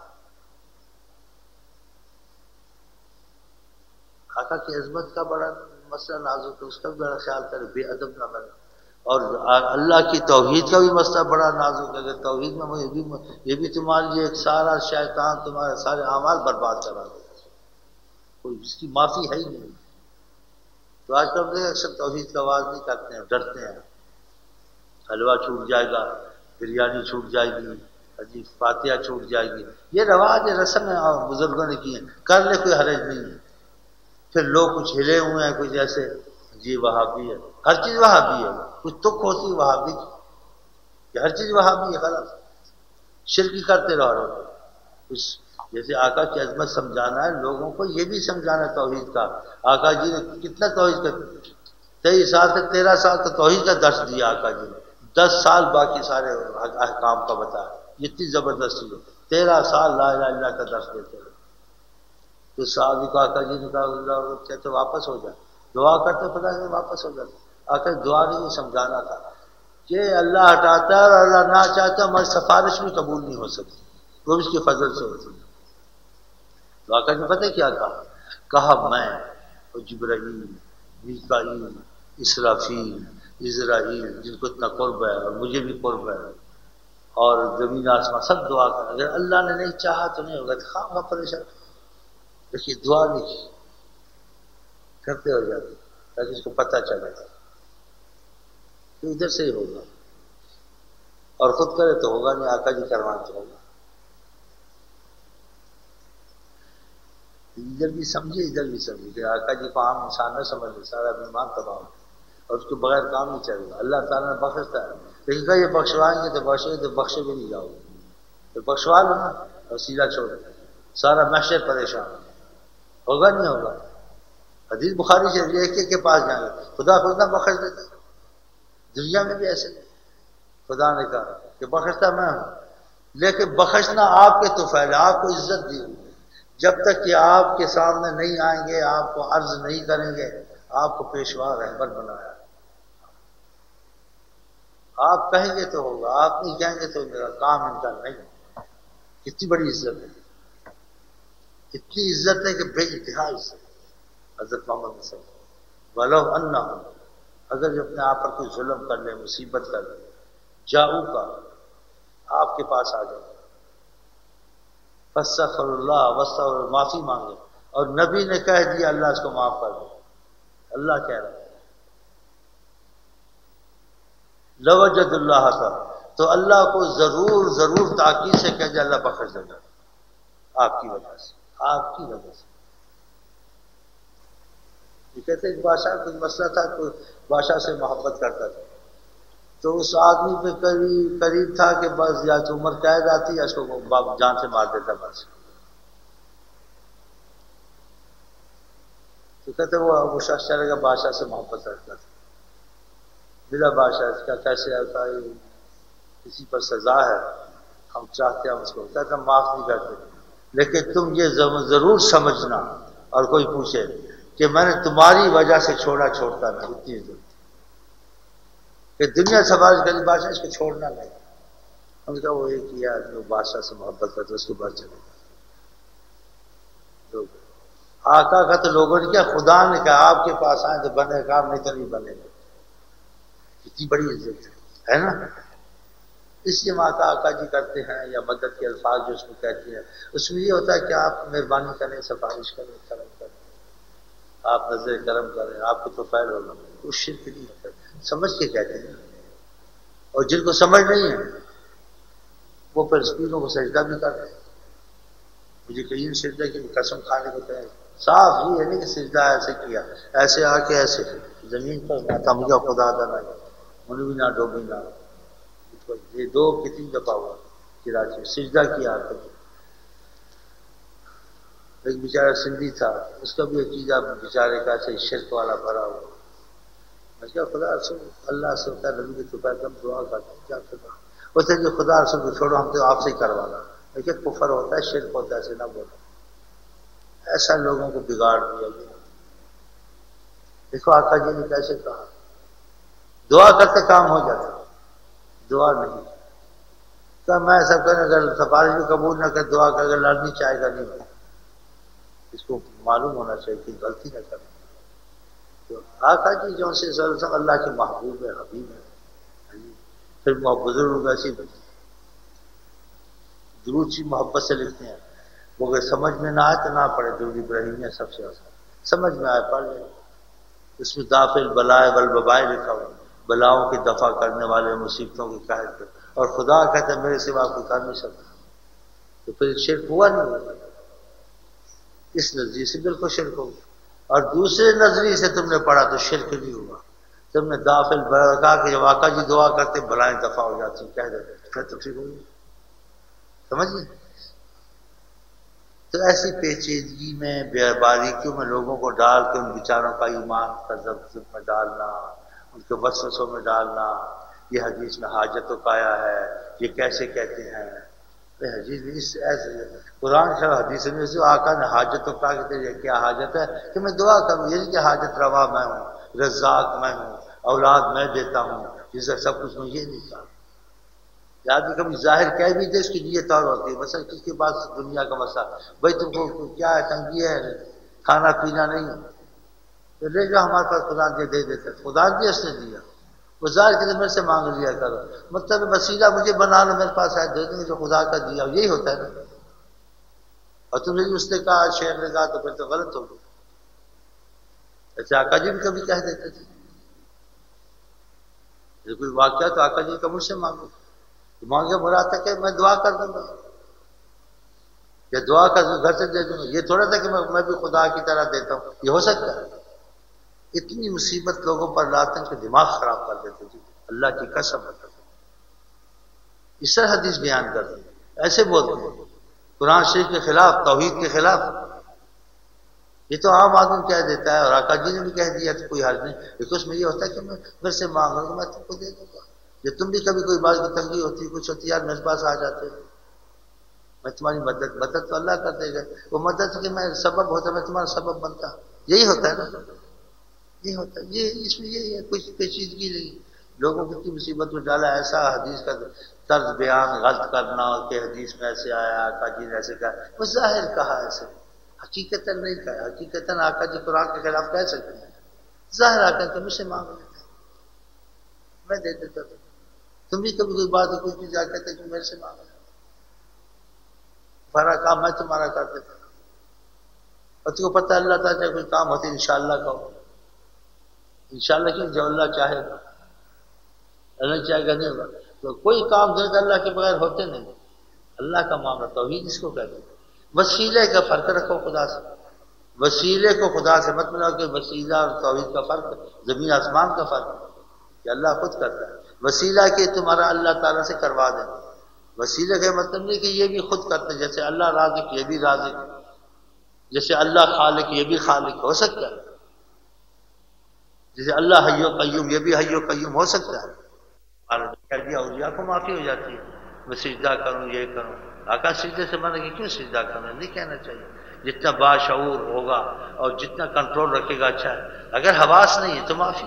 S1: آقا کی عظمت کا بڑا مسئلہ نازک ہے، اس کا بھی بڑا خیال کرے، بے ادب نہ بنے۔ اور اللہ کی توحید کا بھی مسئلہ بڑا نازک ہے، اگر توحید میں یہ بھی تمہارے لیے ایک سارا شیطان تمہارے سارے اعمال برباد کرا دے، کوئی اس کی معافی ہے ہی نہیں۔ تو آج کل اکثر توحید کا آواز نہیں کرتے ہیں، ڈرتے ہیں، حلوہ چھوٹ جائے گا، بریانی چھوٹ جائے گی، عجیب فاتحہ چھوٹ جائے گی، یہ رواج ہے، رسم ہے، اور بزرگوں نے کی ہے، کر لے کوئی حرج نہیں ہے۔ پھر لوگ کچھ ہلے ہوئے ہیں، کچھ ایسے جی وہابی ہے، ہر چیز وہابی ہے، کچھ تک ہوتی ہے وہابی کی کہ ہر چیز وہابی ہے، غلط شرک کرتے رہو۔ کچھ جیسے آقا کی عظمت سمجھانا ہے لوگوں کو، یہ بھی سمجھانا ہے توحید کا۔ آقا جی نے کتنا توحید کا 23 سال سے 13 سال کا توحید کا درس دیا آقا جی نے، 10 سال باقی سارے احکام کا بتایا، اتنی زبردستی ہے، 13 سال لا الہ الا اللہ کا درس دیتے ہیں۔ تو صحابی کو آقا جی نے کہا اللہ کہتے واپس ہو جائے، دعا کرتے خدا سے واپس ہو جاتے۔ آقا دعا نہیں سمجھانا تھا کہ اللہ ہٹاتا ہے اور اللہ نہ چاہتا ہماری سفارش بھی قبول نہیں ہو سکتی، وہ بھی اس کے فضل سے ہوتی ہے۔ تو آقا نے پتہ کیا کہا میں اور جبرائیل، میکائیل، اسرافیل، عزرائیل، جن کو اتنا قرب ہے اور مجھے بھی قرب ہے، اور زمین آسمان سب دعا کریں، اگر اللہ نے نہیں چاہا تو نہیں ہوگا، تو خواہ پریشان، دیکھیے دعا نہیں کی کرتے ہو جاتے تاکہ اس کو پتہ چلے تو ادھر سے ہی ہوگا، اور خود کرے تو ہوگا نہیں، آقا جی کروانا تو ہوگا۔ ادھر بھی سمجھے ادھر بھی سمجھے کہ آقا جی کو عام انسان نہ سمجھ لے، سارا ایمان تباہ ہو اور اس کے بغیر کام نہیں چلے گا۔ اللہ تعالیٰ نے بخشتا ہے، لیکن کہ یہ بخشوائیں گے تو بخشے تو بخشے بھی نہیں جاؤ گے، تو بخشوا لو نا اور سیدھا چھوڑ دو، سارا محشر پریشان ہوگا نہیں ہوگا۔ حدیث بخاری سے ایک ایک کے پاس جائیں گے، خدا خود نہ بخش دیتا، دنیا میں بھی ایسے خدا نے کہا کہ بخشتا میں ہوں، لیکن بخشنا آپ کے توفیل، آپ کو عزت دی ہوئی، جب تک کہ آپ کے سامنے نہیں آئیں گے، آپ کو عرض نہیں کریں گے، آپ کو پیشوا رہبر بنایا، آپ کہیں گے تو ہوگا، آپ نہیں کہیں گے تو میرا کام ان کا نہیں۔ کتنی بڑی عزت ہے، اتنی عزت ہے کہ بے انتہا عزت۔ حضرت محمد صلی اللہ علیہ وسلم وَلَوْ أَنَّهُمْ، اگر جو اپنے آپ پر کوئی ظلم کر لے، مصیبت کر لے، جاؤ کا آپ کے پاس آ جائے، فَاسْتَغْفِرُوا اللَّهَ وَاسْتَغْفِرُوا، معافی مانگے، اور نبی نے کہہ دیا اللہ اس کو معاف کر دے، اللہ کہہ رہا ہے لَوَجَدُ اللَّهَ تھا تو اللہ کو ضرور ضرور تاکید سے کہہ دیا اللہ بخش دے گا، آپ کی وجہ سے، آپ کی وجہ سے۔ یہ کہتے ہیں کہ بادشاہ کوئی مسئلہ تھا، کوئی بادشاہ سے محبت کرتا تھا، تو اس آدمی پہ قریب تھا کہ بس یا تو عمر قید آتی یا اس کو جان سے مار دیتا بس۔ تو کہتے وہ شخص چلے گا بادشاہ سے محبت کرتا تھا، ملا بادشاہ اس کا کیسے آتا ہے، کسی پر سزا ہے، ہم چاہتے ہیں اس کو، کہتے ہم معاف نہیں کرتے، لیکن تم یہ ضرور سمجھنا، اور کوئی پوچھے کہ میں نے تمہاری وجہ سے چھوڑتا نہیں، اتنی عزت کہ دنیا سفارش کری بادشاہ اس کو چھوڑنا نہیں۔ ہم نے کہا وہ ایک ہی آدمی وہ بادشاہ سے محبت کرتا اس کے بعد چلے گا۔ آقا کا تو لوگوں نے کیا، خدا نے کہا آپ کے پاس آئیں تو بنے کام، نہیں تو نہیں بنے گا، اتنی بڑی عزت ہے نا۔ اس لیے ماں کا آقا جی کرتے ہیں یا مدد کے الفاظ جو اس میں کہتے ہیں، اس میں یہ ہوتا ہے کہ آپ مہربانی کریں، سفارش کریں، کرم کریں، آپ نظر کرم کریں، آپ کو تو فائل ہوگا، وہ شرک نہیں ہوتا، سمجھ کے کہتے ہیں۔ اور جن کو سمجھ نہیں ہے وہ پھر پھروں کو سجدہ بھی کرتے ہیں۔ مجھے کہیں سجدہ کی قسم کھانے کو کہیں، صاف یہ ہے نہیں کہ سجدہ ایسے کیا، ایسے آ کے ایسے زمین پر ماتا مجھے خدا دانا منو بھی نہ ڈوبی نہ، یہ دو کتنی دفعہ ہوا کراچی سجدہ کیا آتا۔ ایک بیچارہ سندھی تھا، اس کا بھی عقیدہ بیچارے کا سے شرک والا بھرا ہوا۔ میں کیا خدا رسول اللہ سے ہوتا ہے، نبی کے تو پیغام دعا کرتا ہوں کیا کرتا ہوں، اسے کہ خدا رسول کو چھوڑو، ہم تو آپ سے ہی کروانا۔ میں کیا کفر ہوتا ہے، شرک ہوتا ہے، ایسے نہ بولا، ایسا لوگوں کو بگاڑ دیا گیا۔ دیکھو آقا جی نے کیسے کہا، دعا کرتے کام ہو جاتا، دعا نہیں کہ میں سب کریں، اگر سفارش بھی قبول نہ کر دعا کر کے لڑنی چاہے گا نہیں، اس کو معلوم ہونا چاہیے کہ غلطی نہ کرنا۔ تو آقا جی جو سے اللہ کے محبوب ہے، حبیب ہے، پھر بزرگ ایسی درود سی محبت سے لکھتے ہیں، وہ اگر سمجھ میں نہ آئے تو نہ پڑھے، درود ابراہیمیہ سب سے آسان، سمجھ میں آئے پڑھ لیں۔ اس میں دافل بلائے والوبائے لکھا ہوا، بلاؤں کی دفع کرنے والے، مصیبتوں کی قاہر کر، اور خدا کہتے ہیں میرے سوا کوئی کر نہیں سکتا، تو پھر شرک ہوا نہیں ہوا؟ اس نظریے سے بالکل شرک ہوگا، اور دوسرے نظریے سے تم نے پڑھا تو شرک نہیں ہوا۔ تم نے دافل کہا کہ جب آقا جی دعا کرتے بلائیں دفع ہو جاتی، کہہ دیتے پھر تو ٹھیک ہوگی، سمجھئے؟ تو ایسی پیچیدگی میں، بے باریکیوں میں لوگوں کو ڈال کے ان بیچاروں کا ایمان کا ضبط میں ڈالنا، ان کے وسوسوں میں ڈالنا، یہ حدیث میں حاجت و کایا ہے، یہ کیسے کہتے ہیں، حدیث میں اس ایسے قرآن شرح حدیث میں سے آقا نے حاجت و کہا کہ کیا حاجت ہے کہ میں دعا کروں، یہ نہیں کہ حاجت روا میں ہوں، رزاق میں ہوں، اولاد میں دیتا ہوں، جس سے سب کچھ میں، یہ نہیں کہا۔ یاد کبھی ظاہر کہہ بھی دے، اس کی نیت اور ہوتی ہے، مثلا کس کے پاس دنیا کا مسئلہ، بھائی تم کو کیا ہے، تنگی ہے، کھانا پینا نہیں ہے، تو لے جاؤ ہمارے پاس خدا دے دیتے، خدا نے اس نے دیا، وہ ظاہر کے لیے میرے سے مانگ لیا کرو، مطلب وسیلہ مجھے بنا لو، میرے پاس ہے دے دیں جو خدا کا دیا، یہی ہوتا ہے نا۔ اور تم نے اس نے کہا، شیخ نے کہا، تو پھر تو غلط ہو گئی۔ ایسے آقا جی بھی کبھی کہہ دیتے تھے، کوئی واقعہ تو آقا جی کا مجھ سے مانگو، مانگے مراد تھا کہ میں دعا کر دوں گا، یا دعا کر گھر سے دے دوں گا، یہ تھوڑا تھا کہ میں بھی خدا کی طرح دیتا ہوں، یہ ہو سکتا ہے؟ اتنی مصیبت لوگوں پر لاتے ہیں کہ دماغ خراب کر دیتے تھے، اللہ کی قسم ہے۔ اس طرح حدیث بیان کرتے ہیں، ایسے بولتے ہیں قرآن شریف کے خلاف، توحید کے خلاف، یہ تو عام آدمی کہہ دیتا ہے، اور آقا جی نے بھی کہہ دیا تو کوئی حرج نہیں، لیکن اس میں یہ ہوتا ہے کہ میں میرے سے مانگ رہا ہوں، میں تم کو دے دوں گا، جب تم بھی کبھی کوئی بات کی تنگی ہوتی، کچھ ہوتی، یار میرے پاس آ جاتے، میں تمہاری مدد تو اللہ کر دے گا، وہ مدد کہ میں سبب ہوتا، میں تمہارا سبب بنتا، یہی ہوتا ہے نا، یہ ہوتا ہے، یہ اس میں یہی ہے، کچھ پیچیدگی نہیں، لوگوں کو کتنی مصیبت میں ڈالا، ایسا حدیث کا طرز بیان غلط کرنا کہ حدیث میں ایسے آیا، آقا جی نے ایسے کہا، وہ ظاہر کہا ایسے، حقیقتاً نہیں کہا، حقیقتاً آقا جی قرآن کے خلاف کہہ سکتے ہیں، ظاہر آقا کہ مجھ سے مانگ لیتے، میں دے دیتا تھا، تم بھی کبھی کوئی بات کوئی چیز آ کہتے کہ میرے سے مانگا، بڑا کام میں تمہارا کر دیتا، اور تم کو پتہ اللہ تعالیٰ کوئی کام ہوتی انشاءاللہ کہو، انشاءاللہ کیوں، جو اللہ چاہے گا، اللہ چاہے گا نہیں ہوگا، تو کوئی کام جو اللہ کے بغیر ہوتے نہیں، اللہ کا معاملہ توحید اس کو کہتے ہیں۔ وسیلے کا فرق رکھو خدا سے، وسیلے کو خدا سے مت ملاؤ، کہ وسیلہ اور توحید کا فرق زمین آسمان کا فرق ہے، کہ اللہ خود کرتا ہے، وسیلہ کہ تمہارا اللہ تعالیٰ سے کروا دیں، وسیلے کا مطلب نہیں کہ یہ بھی خود کرتے، جیسے اللہ رازق یہ بھی رازق، جیسے اللہ خالق یہ بھی خالق، ہو سکتا ہے، جیسے اللہ حی و قیوم یہ بھی حی و قیوم، ہو سکتا ہے، کہہ دیا اولیاء کو معافی ہو جاتی ہے، میں سجدہ کروں یہ کروں، آقا سجدے سے منع کہ کیوں سجدہ کرنا، نہیں کہنا چاہیے، جتنا باشعور ہوگا اور جتنا کنٹرول رکھے گا اچھا ہے، اگر حواس نہیں ہے تو معافی،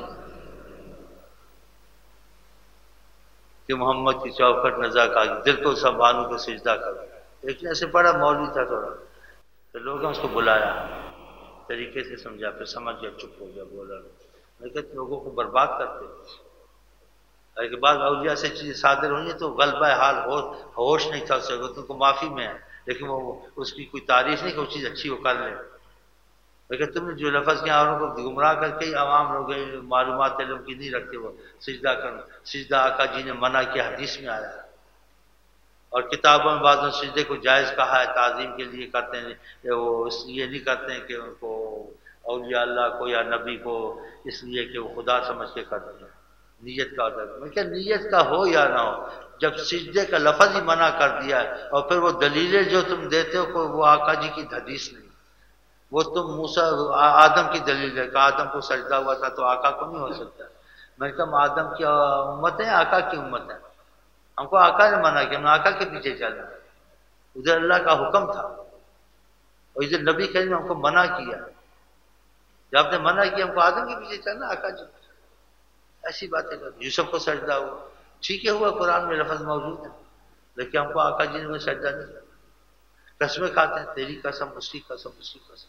S1: کہ محمد کی چوکھٹ نظر کا دل کو سنبھالوں کے سجدہ کرو، ایک ایسے بڑا مولوی تھا تھوڑا، تو لوگوں نے اس کو بلایا، طریقے سے سمجھا، پھر سمجھ گیا، چپ ہو گیا، بولا، میں کہتے لوگوں کو برباد کرتے، اور کہ بعض اولیاء سے چیزیں صادر ہوئی ہیں تو غلبہ حال ہوش نہیں تھا اسے، ان کو معافی میں ہے، لیکن وہ اس کی کوئی تعریف نہیں کہ وہ چیز اچھی وہ کر لیں. لیکن تم نے جو لفظ کیا اوروں کو گمراہ کر کے عوام لوگ معلومات علم کی نہیں رکھتے، وہ سجدہ کرنا، سجدہ آقا جی نے منع کیا، حدیث میں آیا ہے. اور کتابوں میں بعض سجدے کو جائز کہا ہے، تعظیم کے لیے کرتے ہیں، وہ اس لیے نہیں کرتے ہیں کہ ان کو اولیاء اللہ کو یا نبی کو اس لیے کہ وہ خدا سمجھ کے کرتے ہیں. نیت کا ہوتا ہے، میں کہ نیت کا ہو یا نہ ہو، جب سجدے کا لفظ ہی منع کر دیا ہے اور پھر وہ دلیلیں جو تم دیتے ہو وہ آقا جی کی حدیث نہیں، وہ تم موسیٰ آدم کی دلیل ہے کہ آدم کو سجدہ ہوا تھا تو آقا کو نہیں ہو سکتا. میں نے کہا آدم کی امت ہے، آقا کی امت ہے، ہم کو آقا نے منع کیا، ہم آقا کے پیچھے چل رہے ہیں. ادھر اللہ کا حکم تھا اور ادھر نبی کریم نے ہم کو منع کیا. جب آپ نے منع کیا ہم کو آدم کے پیچھے چلنا، آقا جی ایسی باتیں کر. یوسف کو سجدہ ہوا، ٹھیک ہے ہوا، قرآن میں لفظ موجود ہے، لیکن ہم کو آقا جی نے سجدہ نہیں کیا. قسمیں کھاتے ہیں، تیری قسم، اس کی قسم، اس کی قسم.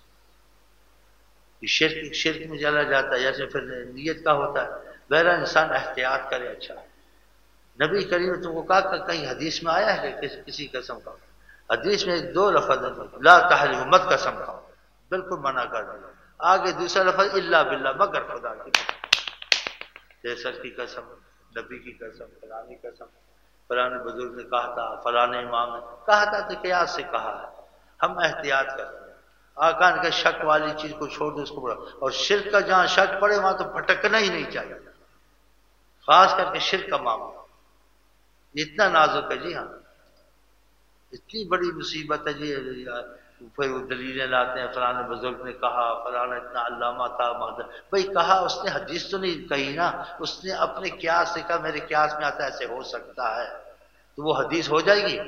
S1: شرک میں چلا جاتا ہے، جیسے پھر نیت کا ہوتا ہے. بہرحال انسان احتیاط کرے. اچھا نبی کریم نے تم کو کہا کہ کہیں حدیث میں آیا ہے کہ کسی قسم کا؟ حدیث میں دو لفظ ہے، لا تحلف، مت قسم کھاؤ، بالکل منع کر دیا. آگے دوسرا لفظ الا باللہ، مگر خدا کی، تیسر کی قسم، نبی کی قسم، فلانی قسم، فلانے بزرگ نے کہا تھا، فلانے امام نے کہا تھا، تو قیاس سے کہا ہے. ہم احتیاط کرتے ہیں. آقا نے کہ شک والی چیز کو چھوڑ دو، اس کو بڑا. اور شرک کا جہاں شک پڑے وہاں تو پھٹکنا ہی نہیں چاہیے، خاص کر کے شرک کا معاملہ اتنا نازک ہے. جی ہاں، اتنی بڑی مصیبت ہے جی. پھر وہ دلیلیں لاتے ہیں، فلانے بزرگ نے کہا، فلانا اتنا علامہ تھا مہذب. بھائی کہا اس نے، حدیث تو نہیں کہی نا، اس نے اپنے قیاس سے کہا، میرے قیاس میں آتا ہے ایسے ہو سکتا ہے، تو وہ حدیث ہو جائے گی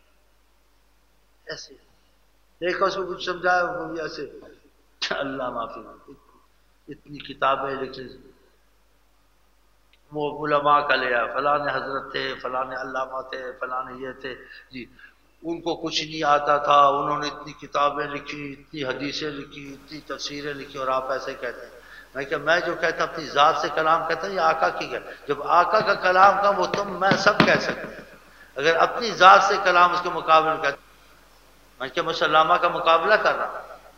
S1: ایسے. دیکھو اس کو کچھ سمجھایا وہ بھی ایسے، اللہ معافی. اتنی کتابیں لکھی، وہ علماء کا لیا، فلانے حضرت تھے، فلانے علامہ تھے، فلانے یہ تھے جی، ان کو کچھ نہیں آتا تھا، انہوں نے اتنی کتابیں لکھی، اتنی حدیثیں لکھی، اتنی تفسیریں لکھی، اور آپ ایسے کہتے ہیں. میں کہ میں جو کہتا اپنی ذات سے کلام کہتا ہوں، یہ آقا کی کہتا. جب آقا کا کلام کا وہ تم میں سب کہہ سکتے ہیں. اگر اپنی ذات سے کلام اس کے مقابلے کہتا، میں کہ مسلمہ کا مقابلہ کر رہا ہوں.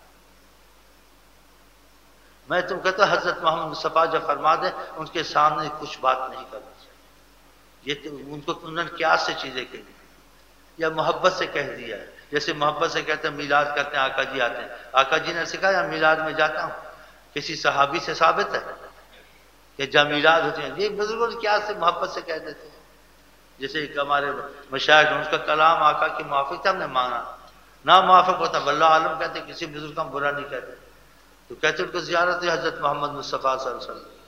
S1: میں تم کہتا ہوں حضرت محمد مصطفیٰ جب فرما دیں ان کے سامنے کچھ بات نہیں کرنی چاہیے. یہ ان کو انہوں نے کیا سے چیزیں کہی یا محبت سے کہہ دیا ہے. جیسے محبت سے کہتے ہیں میلاد کرتے ہیں، آقا جی آتے ہیں، آقا جی نے سکھایا میلاد میں جاتا ہوں. کسی صحابی سے ثابت ہے کہ جب میلاد ہوتے ہیں؟ یہ بزرگوں نے کیا سے محبت سے کہہ دیتے ہیں. جیسے ایک ہمارے مشائخ ان کا کلام آقا کی موافق تھا، ہم نے مانا. نہ موافق ہوتا واللہ عالم کہتے، کسی بزرگ کا ہم برا نہیں کہتے، تو کہتے ان کو زیارت ہے حضرت محمد مصطفیٰ صلی اللہ علیہ وسلم.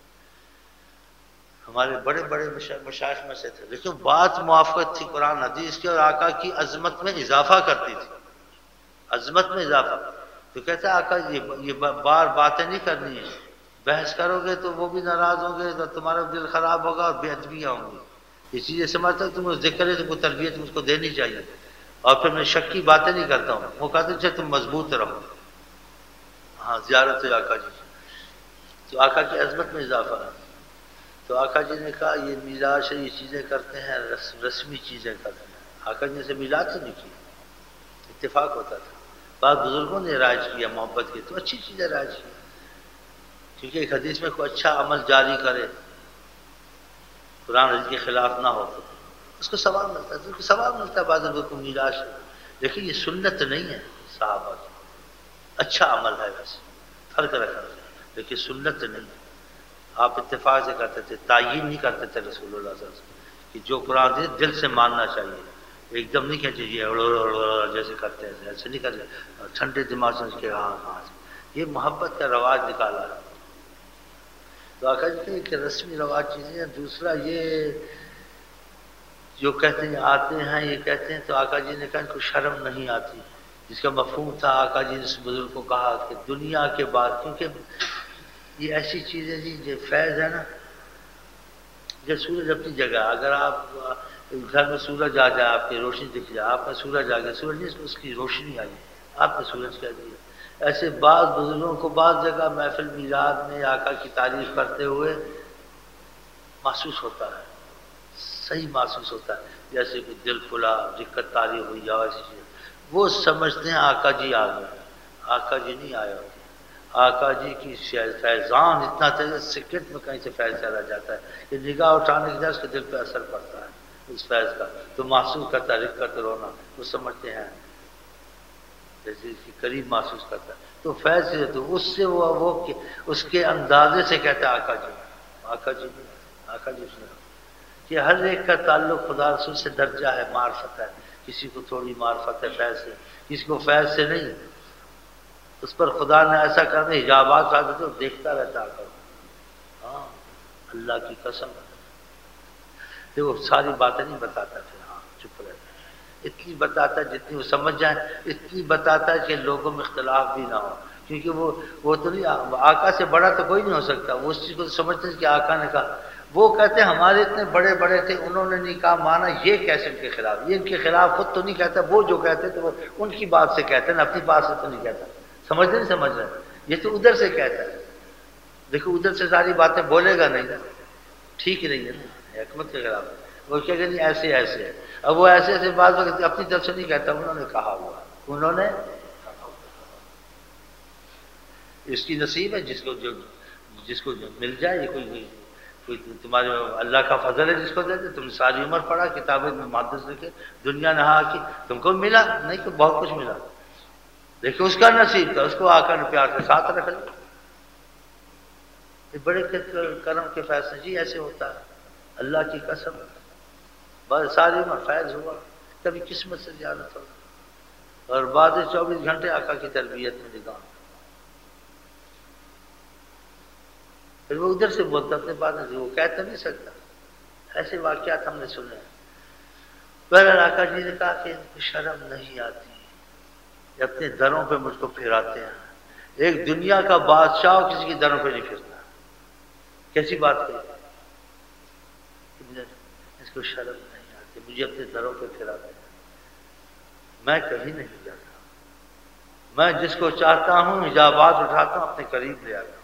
S1: ہمارے بڑے بڑے مشائخ میں سے تھے، لیکن بات موافقت تھی قرآن حدیث کی، اور آقا کی عظمت میں اضافہ کرتی تھی، عظمت میں اضافہ. تو کہتے ہیں آقا یہ بار باتیں نہیں کرنی ہے، بحث کرو گے تو وہ بھی ناراض ہوں گے، تو تمہارا دل خراب ہوگا اور بے ادبیاں ہوں گی. اس چیز سمجھتا ہوں تم ذکر ہے، تم کو تربیت مجھ کو دینی چاہیے. اور پھر میں شک کی باتیں نہیں کرتا ہوں. وہ کہتے ہیں تم مضبوط رہو. ہاں زیارت ہے آقا جی، تو آقا کی عظمت میں اضافہ ہے. تو آقا جی نے کہا یہ میلاد سے یہ چیزیں کرتے ہیں، رسمی چیزیں کرتے ہیں. آقا جی سے میلاد سے نہیں کی، اتفاق ہوتا تھا. بعض بزرگوں نے رائج کیا محبت کی، تو اچھی چیزیں رائج کی، کیونکہ ایک حدیث میں کوئی اچھا عمل جاری کرے، قرآن حدیث کے خلاف نہ ہو تو اس کو ثواب ملتا ہے. تو ثواب ملتا ہے بعض لوگوں کو میلاد سے، لیکن یہ سنت نہیں ہے صحابہ کی. اچھا عمل ہے ویسے، فرق رکھنا ہے، لیکن سنت نہیں ہے. آپ اتفاق سے کرتے تھے، تعیین نہیں کرتے تھے رسول اللہ صلی اللہ علیہ وسلم کہ جو قرآن دے دل سے ماننا چاہیے. ایک دم نہیں کہتے یہ جیسے کرتے ہیں، ایسے نہیں کرتے ٹھنڈے دماغ سے کہ ہاں ہاں. یہ محبت کا رواج نکالا ہے. تو آقا جی کہ ایک رسمی رواج چیزیں ہیں. دوسرا یہ جو کہتے ہیں آتے ہیں یہ کہتے ہیں، تو آقا جی نے کہا ان کو شرم نہیں آتی، جس کا مفہوم تھا آقا جی نے اس بزرگ کو کہا کہ دنیا کے بعد، کیونکہ یہ ایسی چیزیں جی جو فیض ہے نا، جب سورج اپنی جگہ، اگر آپ گھر میں سورج آ جائے، آپ کی روشنی دکھ جائے، آپ کا سورج آ گیا، سورج نہیں اس کی روشنی آئی، آپ نے سورج کہہ دیا. ایسے بعض بزرگوں کو بعض جگہ محفل میلاد میں آقا کی تعریف کرتے ہوئے محسوس ہوتا ہے، صحیح محسوس ہوتا ہے، جیسے کہ دل پھلا، دقت طاری ہوئی یا ایسی چیز، وہ سمجھتے ہیں آقا جی آ گئے۔ آقا جی نہیں آئے ہوتے، آقا جی کی فیضان اتنا تیز سیکنڈ میں کہیں سے فیض چلا جاتا ہے کہ نگاہ اٹھانے کے بعد اس کے دل پہ اثر پڑتا ہے اس فیض کا، تو محسوس کرتا ہے رقت رونا، وہ سمجھتے ہیں جیسے اس کی قریب محسوس کرتا ہے، تو فیض سے تو اس سے وہ اس کے اندازے سے کہتا ہے آقا جی، آقا جی آقا جی سنا کہ ہر ایک کا تعلق خدا رسول سے درجہ ہے، معرفت ہے، کسی کو تھوڑی معرفت ہے فیض سے، کسی کو فیض سے نہیں، اس پر خدا نے ایسا کرنے حجابات آ دیتے دیکھتا رہتا آقا جی۔ ہاں اللہ کی قسم دیکھو ساری باتیں نہیں بتاتا پھر، ہاں چپ رہتا اتنی بتاتا ہے جتنی وہ سمجھ جائیں، اتنی بتاتا ہے کہ لوگوں میں اختلاف بھی نہ ہو، کیونکہ وہ تو نہیں، آقا سے بڑا تو کوئی نہیں ہو سکتا، وہ اس چیز کو سمجھتے ہیں کہ آقا نے کہا، وہ کہتے ہیں ہمارے اتنے بڑے بڑے تھے انہوں نے نہیں کہا مانا، یہ کیسے ان کے خلاف، یہ ان کے خلاف خود تو نہیں کہتا، وہ جو کہتے تو وہ ان کی بات سے کہتے ہیں، اپنی بات سے تو نہیں کہتا، سمجھ نہیں سمجھ رہے، یہ تو ادھر سے کہتا ہے، دیکھو ادھر سے ساری باتیں بولے گا نہیں نا، ٹھیک ہی نہیں ہے نا، حکمت کے خلاف وہ کہے گا نہیں ایسے ایسے ہے، اب وہ ایسے ایسے بات اپنی طرف سے نہیں کہتا، انہوں نے کہا ہوا، انہوں نے اس کی نصیب ہے جس کو مل جائے، یہ کوئی تمہارے اللہ کا فضل ہے جس کو دے دے، تم ساری عمر پڑھا کتابیں میں محدث لکھے دنیا نہا کی، تم کو ملا نہیں تو بہت کچھ ملا، لیکن اس کا نصیب تھا، اس کو آقا نے پیار کے ساتھ رکھ لیا، یہ بڑے کرم کے فیصلے جی ایسے ہوتا ہے، اللہ کی قسم بس ساری عمر فیض ہوا، کبھی قسمت سے زیادہ تھا، اور بعد 24 گھنٹے آقا کی تربیت میں نگاہ، پھر وہ ادھر سے بولتا اپنے بات نہیں، وہ کہہ تو نہیں سکتا، ایسے واقعات ہم نے سنے، بہرحال آقا جی نے کہا کہ ان کو شرم نہیں آتی، یہ اپنے دروں پہ مجھ کو پھراتے ہیں، ایک دنیا کا بادشاہ کسی کے دروں پہ نہیں پھرتا، کیسی بات کہی، اس کو شرم نہیں آتی، مجھے اپنے دروں پہ پھراتے ہیں، میں کہیں نہیں جاتا، میں جس کو چاہتا ہوں حجابات اٹھاتا ہوں اپنے قریب لے آتا ہوں،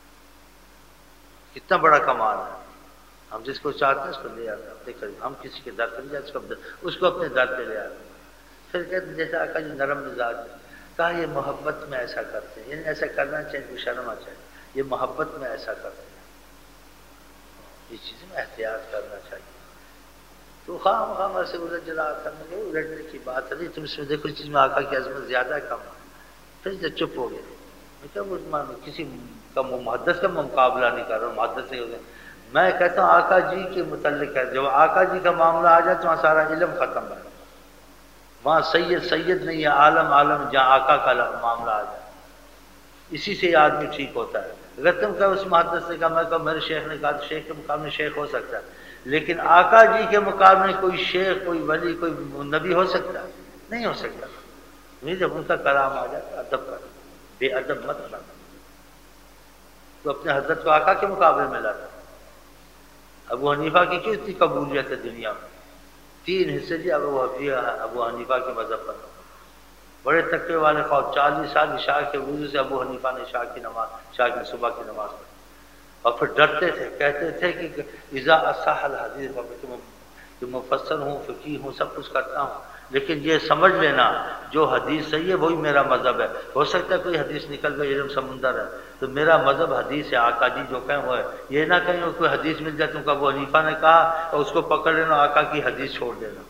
S1: کتنا بڑا کمال ہے، ہم جس کو چاہتے ہیں اس کو لے آتے ہیں اپنے قریب، ہم کسی کے در پہ نہیں جاتے، اس کو اپنے در پہ لے آتے ہیں، پھر کہتے ہیں جیسے آقا جی نرم مزاج ہے، کہا یہ محبت میں ایسا کرتے ہیں، یعنی ایسا کرنا چاہیے، کوئی شرم آ چاہیے، یہ محبت میں ایسا کرتے ہیں، یہ چیزیں میں احتیاط کرنا چاہیے، تو خام ایسے الجھ رہا تھا، مجھے الجھنے کی بات نہیں، تم اس میں دیکھو چیز میں آقا کی عظمت زیادہ ہے کم ہے، پھر جب چپ ہو گئے، کسی کا محدث کا مقابلہ نہیں کر رہا ہوں، محدث نہیں ہو گیا، میں کہتا ہوں آقا جی کے متعلق ہے، جب آقا جی کا معاملہ آ جائے تو وہاں سارا علم ختم ہے، وہاں سید نہیں ہے، عالم جہاں آقا کا معاملہ آ جائے، اسی سے آدمی ٹھیک ہوتا ہے، اگر تم کہو اس محدث نے کہا، میں کہا میرے شیخ نے کہا، تو شیخ کے مقابلے شیخ ہو سکتا ہے، لیکن آقا جی کے مقابلے کوئی شیخ کوئی ولی کوئی نبی ہو سکتا ہے نہیں ہو سکتا، نہیں جب ان کا کلام آ جاتا ادب کر، بے ادب مت بن، تو اپنے حضرت کو آقا کے مقابلے میں لاتا، ابو حنیفہ کی کیوں اتنی قبولیت ہے دنیا میں، 3 حصے جی ابو حنیفہ کے مذہب پر، بڑے تقوی والے خواب 40 سال عشاء کے وضو سے ابو حنیفہ نے عشاء کی صبح کی نماز پڑھی، اور پھر ڈرتے تھے، کہتے تھے کہ اذا اصح الحدیث، کہ مفسر ہوں فقیہ ہوں سب کچھ کرتا ہوں، لیکن یہ سمجھ لینا جو حدیث صحیح ہے وہی میرا مذہب ہے، ہو سکتا ہے کوئی حدیث نکل گئی علم سمندر ہے، تو میرا مذہب حدیث ہے، آقا جی جو کہیں وہ ہے، یہ نہ کہیں کوئی حدیث مل جائے تم کو ابو حنیفہ نے کہا اور اس کو پکڑ لینا، آقا کی حدیث چھوڑ دینا،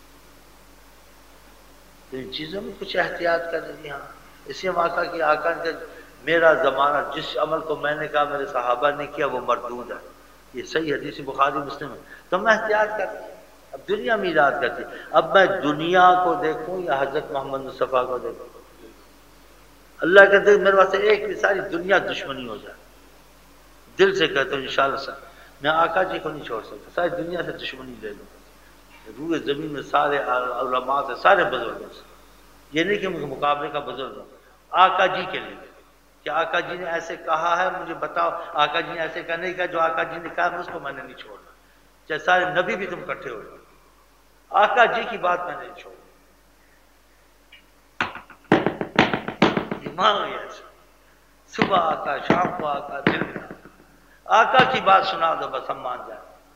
S1: تو ان چیزوں میں کچھ احتیاط کرنے کی، ہاں اس لیے ہم آقا نے میرا زمانہ جس عمل کو میں نے کہا میرے صحابہ نے کیا وہ مردود ہے، یہ صحیح حدیث بخاری مسلم ہے، تو میں احتیاط کرتا ہوں، اب دنیا میلاد کرتی، اب میں دنیا کو دیکھوں یا حضرت محمد مصطفیٰ کو دیکھوں، اللہ کے دل میرے واسطے ایک ساری دنیا دشمنی ہو جائے، دل سے کہتا ہوں انشاءاللہ سر میں آقا جی کو نہیں چھوڑ سکتا، ساری دنیا سے دشمنی لے لوں، روئے زمین میں سارے علماء سے سارے بزرگوں سے، یہ نہیں کہ مقابلے کا بزرگ ہوں، آقا جی کے لیے کہ آقا جی نے ایسے کہا ہے مجھے بتاؤ، آقا جی نے ایسے کہا نہیں کہا، جو آقا جی نے کہا اس کو میں نے نہیں چھوڑنا، چاہے سارے نبی بھی تم اکٹھے ہو جاؤ، آقا جی کی بات میں نہیں چھوڑ، ایمان ایسا صبح آقا شام کو آقا دل میں آقا کی بات سنا دو بس ہم مان جائیں،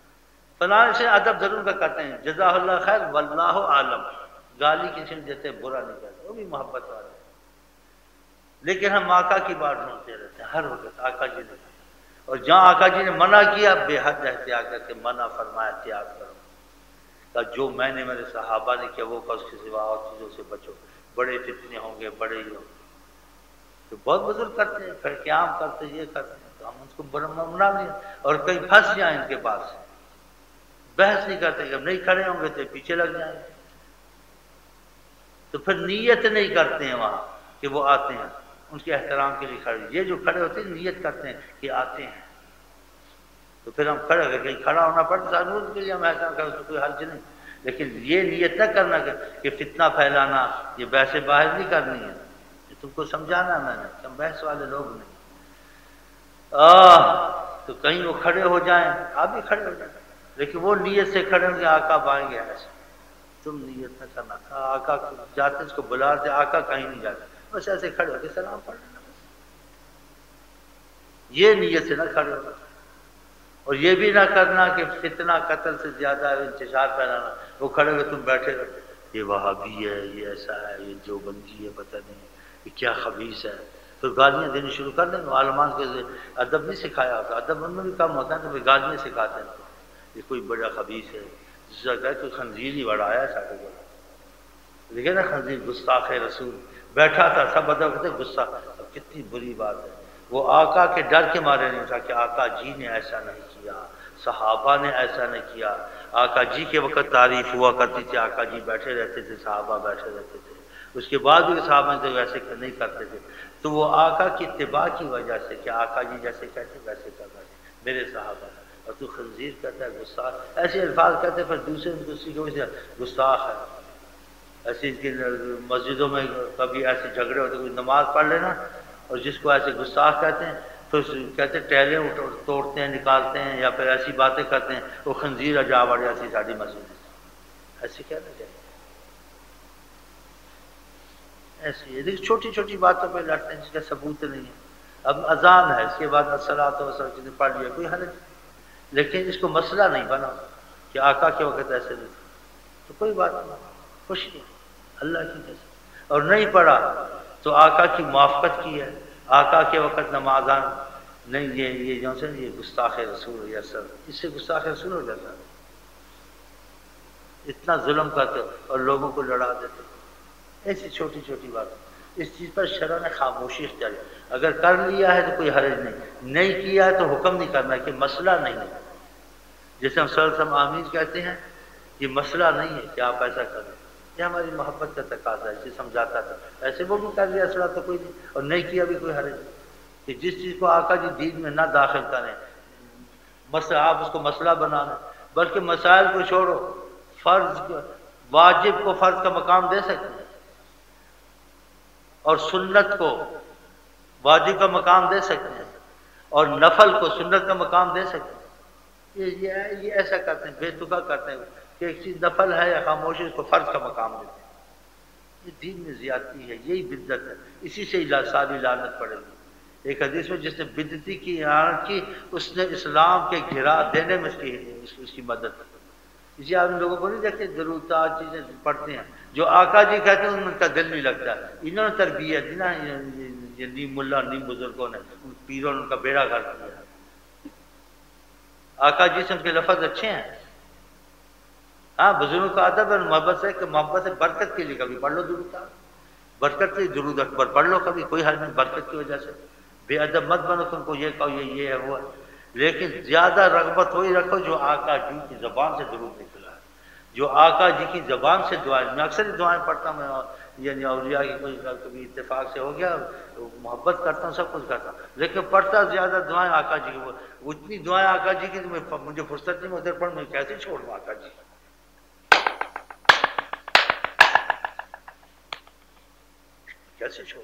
S1: فلاں سے ادب ضرور کا کرتے ہیں، جزاہ اللہ خیر واللہ عالم، گالی کسی نے دیتے برا نہیں کرتے، وہ بھی محبت والے ہیں۔ لیکن ہم آقا کی بات ڈھونڈتے رہتے ہیں ہر وقت، آقا جی نے، اور جہاں آقا جی نے منع کیا بے حد احتیاط کر کے منع فرمایا احتیاط کرو، کہ جو میں نے میرے صحابہ نے کیا وہ کا اس کے سوا اور چیزوں سے بچو، بڑے فتنے ہوں گے، بڑے ہی ہوں گے۔ تو بہت بزرگ کرتے ہیں، پھر قیام کرتے یہ کرتے ہیں، تو ہم اس کو منع نہیں، اور کہیں پھنس جائیں ان کے پاس، بحث نہیں کرتے کہ نہیں کھڑے ہوں گے تو پیچھے لگ جائیں گے، تو پھر نیت نہیں کرتے ہیں وہاں کہ وہ آتے ہیں ان کے احترام کے لیے کھڑے، یہ جو کھڑے ہوتے ہیں نیت کرتے ہیں کہ آتے ہیں، تو پھر ہم کھڑے ہو کہیں کھڑا ہونا پڑتا ضرور کے لیے ہم ایسا کریں تو کوئی حرج نہیں، لیکن یہ نیت نہ کرنا کہ فتنہ پھیلانا، یہ بحث باہر نہیں کرنی ہے، یہ تم کو سمجھانا میں نے، ہم بحث والے لوگ نہیں۔ تو کہیں وہ کھڑے ہو جائیں، آپ بھی کھڑے ہو جائیں، لیکن وہ نیت سے کھڑے ہوں گے آقا بائیں گے ایسے، تم نیت نہ کرنا، آقا جاتے اس کو بلاتے، آقا کہیں نہیں جاتے، بس ایسے کھڑے ہو کے سلام پڑھ لینا، یہ نیت سے نہ کھڑے ہونا، اور یہ بھی نہ کرنا کہ فتنہ قتل سے زیادہ انتشار پھیلانا، وہ کھڑے ہوئے تم بیٹھے رہتے، یہ وہابی ہے، یہ ایسا ہے، یہ دیوبندی ہے، پتہ نہیں یہ کیا خبیث ہے، پھر گالیاں دینی شروع کر دیں گے۔ عالمان کو ادب نہیں سکھایا ہوتا، ادب ان میں بھی کم ہوتا ہے تو گالیاں سکھاتے ہیں، یہ کوئی بڑا خبیث ہے، جس سے کہا کوئی خنزیر ہی بڑا آیا سارے کو، دیکھے نا خنزیر گستاخ رسول بیٹھا تھا، سب ادب کرتے غصہ، اب کتنی بری بات ہے، وہ آقا کے ڈر کے مارے نہیں تھا کہ آقا جی نے ایسا نہیں کیا، صحابہ نے ایسا نہیں کیا، آقا جی کے وقت تعریف ہوا کرتی تھی، آقا جی بیٹھے رہتے تھے، صحابہ بیٹھے رہتے تھے، اس کے بعد بھی صحابہ تو ویسے نہیں کرتے تھے، تو وہ آقا کی اتباع کی وجہ سے کہ آقا جی جیسے کہتے ویسے کرنا ہے میرے صحابہ، اور تو خنزیر کہتا ہے گستاخ، ایسے الفاظ کہتے ہیں، پھر دوسرے دوسری کو گستاخ ہے، ایسی کی مسجدوں میں کبھی ایسے جھگڑے ہوتے، کوئی نماز پڑھ لینا اور جس کو ایسے گستاخ کہتے ہیں تو کہتے ہیں ٹہلیں توڑتے ہیں، نکالتے ہیں، یا پھر ایسی باتیں کرتے ہیں، وہ خنزیر اجا بڑھ جاتی ساری مسجد، ایسے کہنا چاہیے، ایسی ہے، دیکھ چھوٹی چھوٹی باتوں پہ لڑتے ہیں جس کا ثبوت نہیں ہے۔ اب اذان ہے، اس کے بعد الصلاۃ والسلام جس نے پڑھ لیا کوئی حرج نہیں، لیکن اس کو مسئلہ نہیں بنا کہ آقا کے وقت ایسے نہیں تھا، تو کوئی بات نہیں، خوش نہیں، اللہ کی جیسے، اور نہیں پڑھا تو آقا کی موافقت کی ہے، آقا کے وقت نمازان نہیں، یہ جو سے یہ گستاخ رسول یا سر، اس سے گستاخ رسول ہو جاتا ہے، اتنا ظلم کرتے اور لوگوں کو لڑا دیتے، ایسی چھوٹی چھوٹی بات، اس چیز پر شرع نے خاموشی اختیار کی، اگر کر لیا ہے تو کوئی حرج نہیں کیا ہے تو حکم نہیں کرنا کہ مسئلہ نہیں ہے، جیسے ہم صلی اللہ علیہ وسلم آمین کہتے ہیں، یہ مسئلہ نہیں ہے کہ آپ ایسا کریں، یہ ہماری محبت کا تقاضا ہے، اسے سمجھاتا تھا، ایسے وہ بھی کر لیا اصلا تو کوئی نہیں، اور نہیں کیا بھی کوئی حرج نہیں، کہ جس چیز کو آقا جی دین میں نہ داخل کریں، مسئلہ آپ اس کو مسئلہ بنانا، بلکہ مسائل کو چھوڑو، فرض واجب کو فرض کا مقام دے سکتے ہیں، اور سنت کو واجب کا مقام دے سکتے ہیں، اور نفل کو سنت کا مقام دے سکتے ہیں، یہ ایسا کرتے ہیں، بے تکا کرتے ہیں کہ ایک چیز نفل ہے یا خاموشی اس کو فرض کا مقام دیتے ہیں، یہ دین میں زیادتی ہے، یہی بدعت ہے، اسی سے ساری لعنت پڑے گی۔ ایک حدیث میں جس نے بدعتی کی اعانت کی اس نے اسلام کے گھرا دینے میں اس کی مدد کی، اسی آدمی لوگوں کو نہیں دیکھتے درود چیزیں پڑھتے ہیں، جو آقا جی کہتے ہیں ان کا دل نہیں لگتا، انہوں نے تربیت دی نا، یہ نیم ملا نیم بزرگوں نے، ان پیروں نے ان کا بیڑا گھر کیا، آقا جی سے ان کے لفظ اچھے ہیں، ہاں بزرگوں کا ادب ہے محبت سے، کہ محبت سے برکت کے لیے کبھی پڑھ لو درود، برکت کے درود اکبر پڑھ لو کبھی، کوئی حل نہیں، برکت کی وجہ سے بے ادب مت بنو، تم کو یہ کہو یہ ہے وہ ہے، لیکن زیادہ رغبت وہی رکھو جو آقا جی کی زبان سے درود نکلا ہے، جو آقا جی کی زبان سے دعائیں، میں اکثر دعائیں پڑھتا ہوں، یعنی اولیاء کی کوئی کبھی اتفاق سے ہو گیا، محبت کرتا ہوں، سب کچھ کرتا ہوں، لیکن پڑھتا زیادہ دعائیں آقا جی کی، اتنی دعائیں آقا جی کی مجھے فرصت نہیں، ادھر پڑھ میں کیسے چھوڑوں آقا جی، کیسے چھوڑ،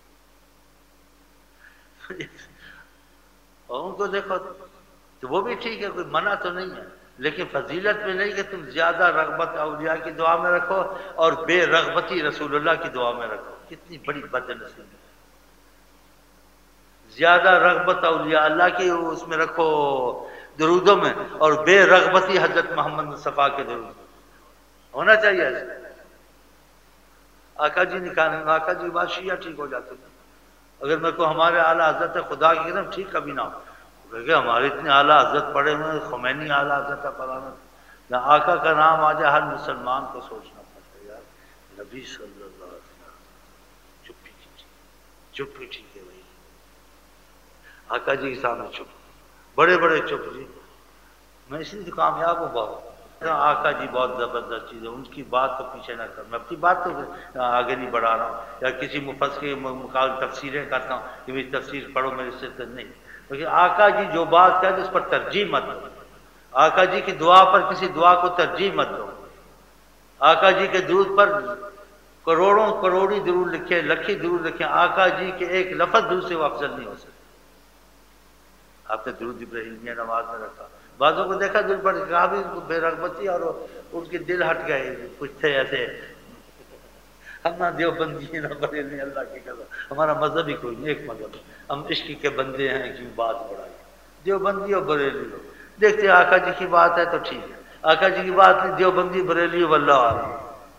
S1: اور ان کو دیکھو تو وہ بھی ٹھیک ہے، کوئی منع تو نہیں ہے، لیکن فضیلت میں نہیں کہ تم زیادہ رغبت اولیاء کی دعا میں رکھو اور بے رغبتی رسول اللہ کی دعا میں رکھو، کتنی بڑی بدنصیبی ہے، زیادہ رغبت اولیاء اللہ کی اس میں رکھو، درودوں میں اور بے رغبتی حضرت محمد مصطفیٰ کے درود ہونا چاہیے ایسا۔ آقا جی نکالیں، آقا جی بات شیعہ ٹھیک ہو جاتے ہیں۔ اگر میں کو ہمارے اعلیٰ حضرت خدا کی قسم ٹھیک کبھی نہ ہو، کہ ہمارے اتنے اعلیٰ حضرت پڑے ہوئے، خمینی اعلیٰ حضرت پرانا نہ آقا کا نام آ جائے، ہر مسلمان کو سوچنا پڑتا ہے یار نبی صلی اللہ علیہ وسلم چپ ہی ٹھیک، چپ ہی ٹھیک ہے بھائی، آقا جی کے سامنے چپ، بڑے بڑے چپ جی، میں اس لیے کامیاب ہوں بہت۔ آقا جی بہت زبردست چیز ہے، ان کی بات کو پیچھے نہ کر، میں اپنی بات تو آگے نہیں بڑھا رہا ہوں یا کسی مفسر کے مقابل تفسیریں کرتا ہوں کہ میری تفسیر پڑھو میرے سے نہیں، لیکن آقا جی جو بات کہتے اس پر ترجیح مت دو، آقا جی کی دعا پر کسی دعا کو ترجیح مت دو، آقا جی کے درود پر کروڑوں کروڑی درود لکھے، لکھی درود لکھے، آقا جی کے ایک لفظ درود سے وہ افضل نہیں ہو سکتے۔ آپ نے درود ابراہیمیہ نماز میں رکھا، بعضوں کو دیکھا دل پر کہا بھی بے رغبتی اور ان کے دل ہٹ گئے، کچھ تھے ایسے، ہم نہ دیوبندی ہیں نہ بریلوی، اللہ کی قسم ہمارا مذہب ہی کوئی نہیں، ایک مذہب ہے، ہم عشق کے بندے ہیں، کیوں بات بڑھائی، دیوبندی اور بریلوی ہو، دیکھتے ہیں آقا جی کی بات ہے تو ٹھیک ہے، آقا جی کی بات نہیں، دیوبندی بریلوی واللہ عالم،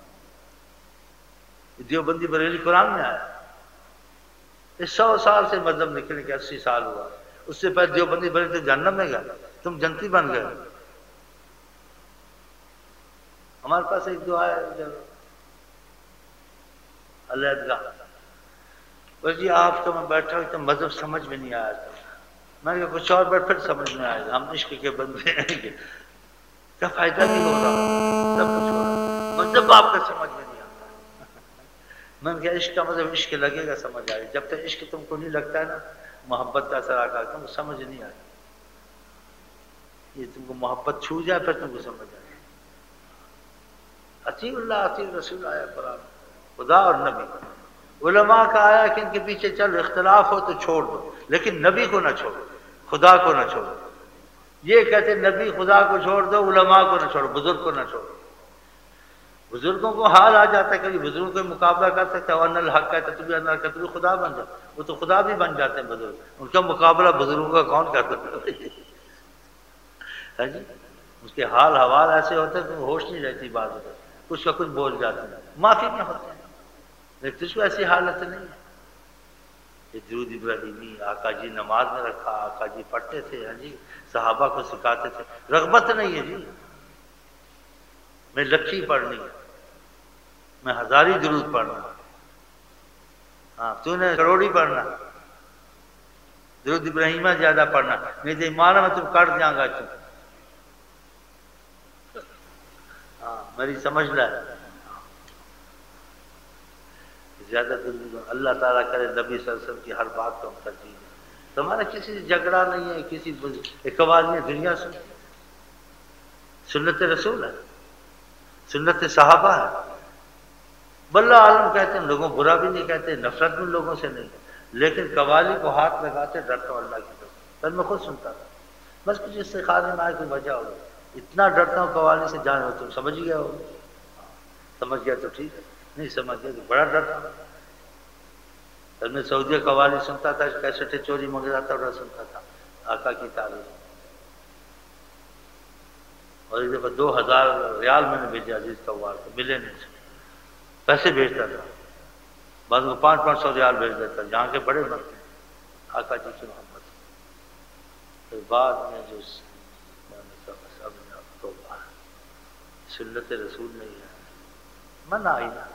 S1: دیوبندی بریلوی قرآن میں آیا، اس 100 سال سے مذہب نکلنے کے 80 سال ہوا، اس سے پہلے دیوبندی بریلوی تو جہنم میں گیا، تم جنتی بن گئے۔ ہمارے پاس ایک دعا ہے علیحدگاہ، بس جی آپ کا میں بیٹھا ہوں تو مذہب سمجھ میں نہیں آیا تھا، میں نے کہا کچھ اور بیٹھ پھر سمجھ میں آئے گا، ہم عشق کے بندے ہیں، کیا فائدہ نہیں ہو رہا، سب کچھ ہو رہا، مذہب آپ کا سمجھ میں نہیں آتا، میں نے کہا عشق کا مذہب عشق لگے گا سمجھ آئے، جب تک عشق تم کو نہیں لگتا ہے نا، محبت کا اثر آ تم کو سمجھ نہیں آئے، یہ تم کو محبت چھو جائے پھر تم کو سمجھ آئے۔ اطیع اللہ اطیع رسول آیا قرآن، خدا اور نبی، علماء کا آیا کہ ان کے پیچھے چل، اختلاف ہو تو چھوڑ دو، لیکن نبی کو نہ چھوڑو، خدا کو نہ چھوڑو، یہ کہتے نبی خدا کو چھوڑ دو، علماء کو نہ چھوڑو، بزرگ کو نہ چھوڑو، بزرگوں کو حال آ جاتا ہے کبھی بزرگوں کو مقابلہ کر سکتا ہے، ان الحق کہتا ہے تو بھی انر کہتا ہے خدا بن جاتا، وہ تو خدا بھی بن جاتے ہیں بزرگ، ان کا مقابلہ بزرگوں کا کون کرتا ہے جی، اس کے حال حوال ایسے ہوتے ہیں تو ہوش نہیں رہتی، بات ہوتا ہے کچھ کا کچھ بول جاتے ہیں، معافی میں ہوتے ہیں، لیکن تجھ کو ایسی حالت نہیں ہے۔ یہ درود ابراہیمی آقا جی نماز میں رکھا، آقا جی پڑھتے تھے، ہاں جی صحابہ کو سکھاتے تھے، رغبت نہیں ہے جی، میں لکھی پڑھنی ہے، میں ہزاری درود پڑھنا، ہاں تو نے کروڑی پڑھنا، درود ابراہیمہ زیادہ پڑھنا، نہیں تو ایمان میں تم کٹ جاؤں گا تم، ہاں میری سمجھ لے، زیادہ درود، اللہ تعالیٰ کرے نبی صلی اللہ علیہ وسلم کی ہر بات کو ہم ترجیح دیں، تمہارا کسی سے جھگڑا نہیں ہے، کسی ایک آواز میں دنیا سے سنت رسول ہے، سنت صحابہ ہے، واللہ عالم کہتے ہیں، لوگوں برا بھی نہیں کہتے، نفرت بھی لوگوں سے نہیں، لیکن قوالی کو ہاتھ لگاتے ڈرتا ہوں اللہ کی طرف، پھر میں خود سنتا تھا، بس کچھ استخارے میں آئے کوئی وجہ ہوگی، اتنا ڈرتا ہوں قوالی سے، جانے ہو تم سمجھ گیا ہو، سمجھ گیا تو ٹھیک ہے، نہیں سمجھ گیا تو بڑا ڈرتا ہوں، پھر میں سعودیہ قوالی سنتا تھا، کیسٹیں چوری منگا تھا اور سنتا تھا آقا کی تعریف، اور ایک دفعہ 2000 ریال میں نے بھیجا عزیز قوار کو، ملے نہیں، پیسے بھیجتا تھا، بعد کو 500 ریال بھیج دیتا، جہاں کے بڑے بنتے ہیں آقا جی کی محبت، پھر بعد میں جو توبہ سنت رسول نہیں ہے، من آئی نا،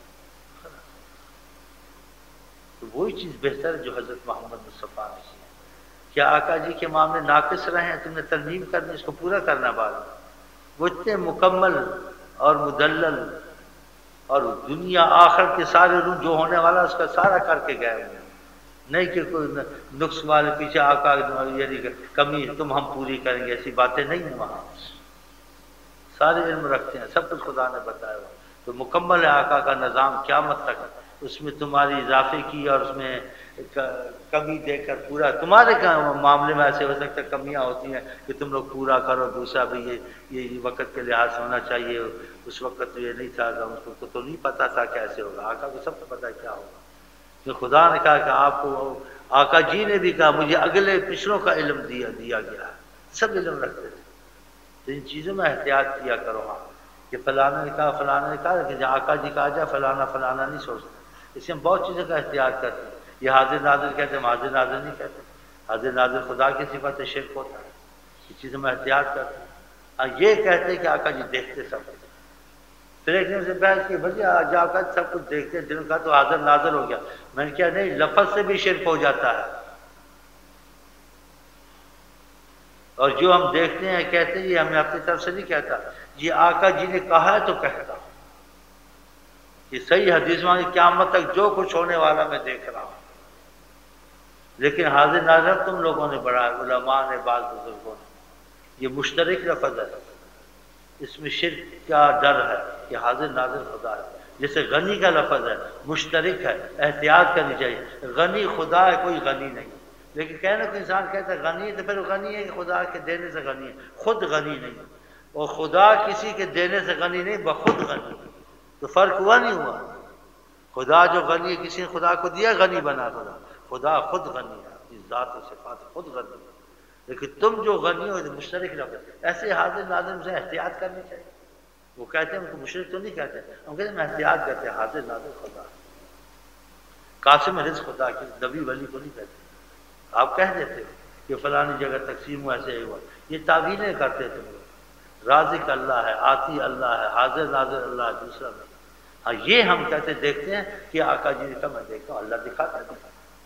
S1: تو وہی چیز بہتر ہے جو حضرت محمد مصطفیٰ نے کی ہے، کیا آقا جی کے معاملے ناقص رہے ہیں، تم نے ترمیم کرنی، اس کو پورا کرنا بعد میں، وہ اتنے مکمل اور مدلل اور دنیا آخر کے سارے روح جو ہونے والا اس کا سارا کر کے گئے ہوئے ہیں، نہیں کہ کوئی نقص والے پیچھے آقا یعنی کمی تم ہم پوری کریں گے، ایسی باتیں نہیں ہیں، وہاں سارے علم رکھتے ہیں، سب کچھ خدا نے بتایا ہوا، تو مکمل ہے آقا کا نظام قیامت تک، اس میں تمہاری اضافے کی اور اس میں کمی دے کر پورا، تمہارے معاملے میں ایسے ہو سکتا ہے کمیاں ہوتی ہیں کہ تم لوگ پورا کرو، دوسرا بھی یہ وقت کے لحاظ سے ہونا چاہیے، اس وقت تو یہ نہیں تھا، اس کو تو نہیں پتا تھا کیسے ہوگا، آقا کو سب کو پتا کیا ہوگا، کہ خدا نے کہا کہ آپ کو، آقا جی نے بھی کہا مجھے اگلے پچھلوں کا علم دیا گیا ہے، سب علم رکھتے تھے. تو ان چیزوں میں احتیاط کیا کرو. ہاں کہ فلانا نے کہا کہ جہاں آقا جی کہا جائے فلانا نہیں سوچتا. اس سے ہم بہت چیزوں کا احتیاط کرتے ہیں. یہ حاضر ناظر کہتے ہیں، ہم حاضر ناظر نہیں کہتے. حاضر ناظر خدا کی صفت ہے، شرک ہوتا ہے. اس چیزوں میں احتیاط کرتے ہیں. یہ کہتے ہیں کہ آقا جی دیکھتے سب کچھ. پھر ایک دن سے بحث کی بھائی آج آقا سب کچھ دیکھتے ہیں، دن کا تو حاضر ناظر ہو گیا. میں نے کہا نہیں، لفظ سے بھی شرک ہو جاتا ہے. اور جو ہم دیکھتے ہیں کہتے ہیں یہ ہمیں اپنی طرف سے نہیں کہتا، یہ آقا جی نے کہا ہے تو کہتا. یہ صحیح حدیث میں قیامت تک جو کچھ ہونے والا میں دیکھ رہا ہوں. لیکن حاضر ناظر تم لوگوں نے بڑھا، علماء نے، بعض بزرگوں نے. یہ مشترک لفظ ہے، اس میں شرک کا ڈر ہے کہ حاضر ناظر خدا ہے. جیسے غنی کا لفظ ہے، مشترک ہے، احتیاط کرنی چاہیے. غنی خدا ہے، کوئی غنی نہیں. لیکن کہنا کہ انسان کہتا ہے غنی ہے تو پھر غنی ہے کہ خدا کے دینے سے غنی ہے، خود غنی نہیں. اور خدا کسی کے دینے سے غنی نہیں، بخود غنی. تو فرق ہوا نہیں ہوا؟ خدا جو غنی ہے، کسی نے خدا کو دیا غنی بنا. خدا خود غنی ہے، اپنی ذات و صفات خود غنی ہے. لیکن تم جو غنی ہو مشترک لفظ. ایسے حاضر ناظر سے احتیاط کرنی چاہیے. وہ کہتے ہیں ان کو مشرک تو نہیں کہتے، ہم کہتے ہیں میں احتیاط کرتے ہیں. حاضر ناظر خدا، قاسم رزق خدا کی، نبی ولی کو نہیں کہتے. آپ کہہ دیتے کہ فلانی جگہ تقسیم ہوا، ایسے ہوا. یہ تعویلیں کرتے تھے لوگ. رازق اللہ ہے، آتی اللہ ہے، حاضر ناظر اللہ ہے، دوسرا نہیں. ہاں یہ ہم کہتے دیکھتے ہیں کہ آقا جی نے کہا میں دیکھتا ہوں، اللہ دکھاتا ہے.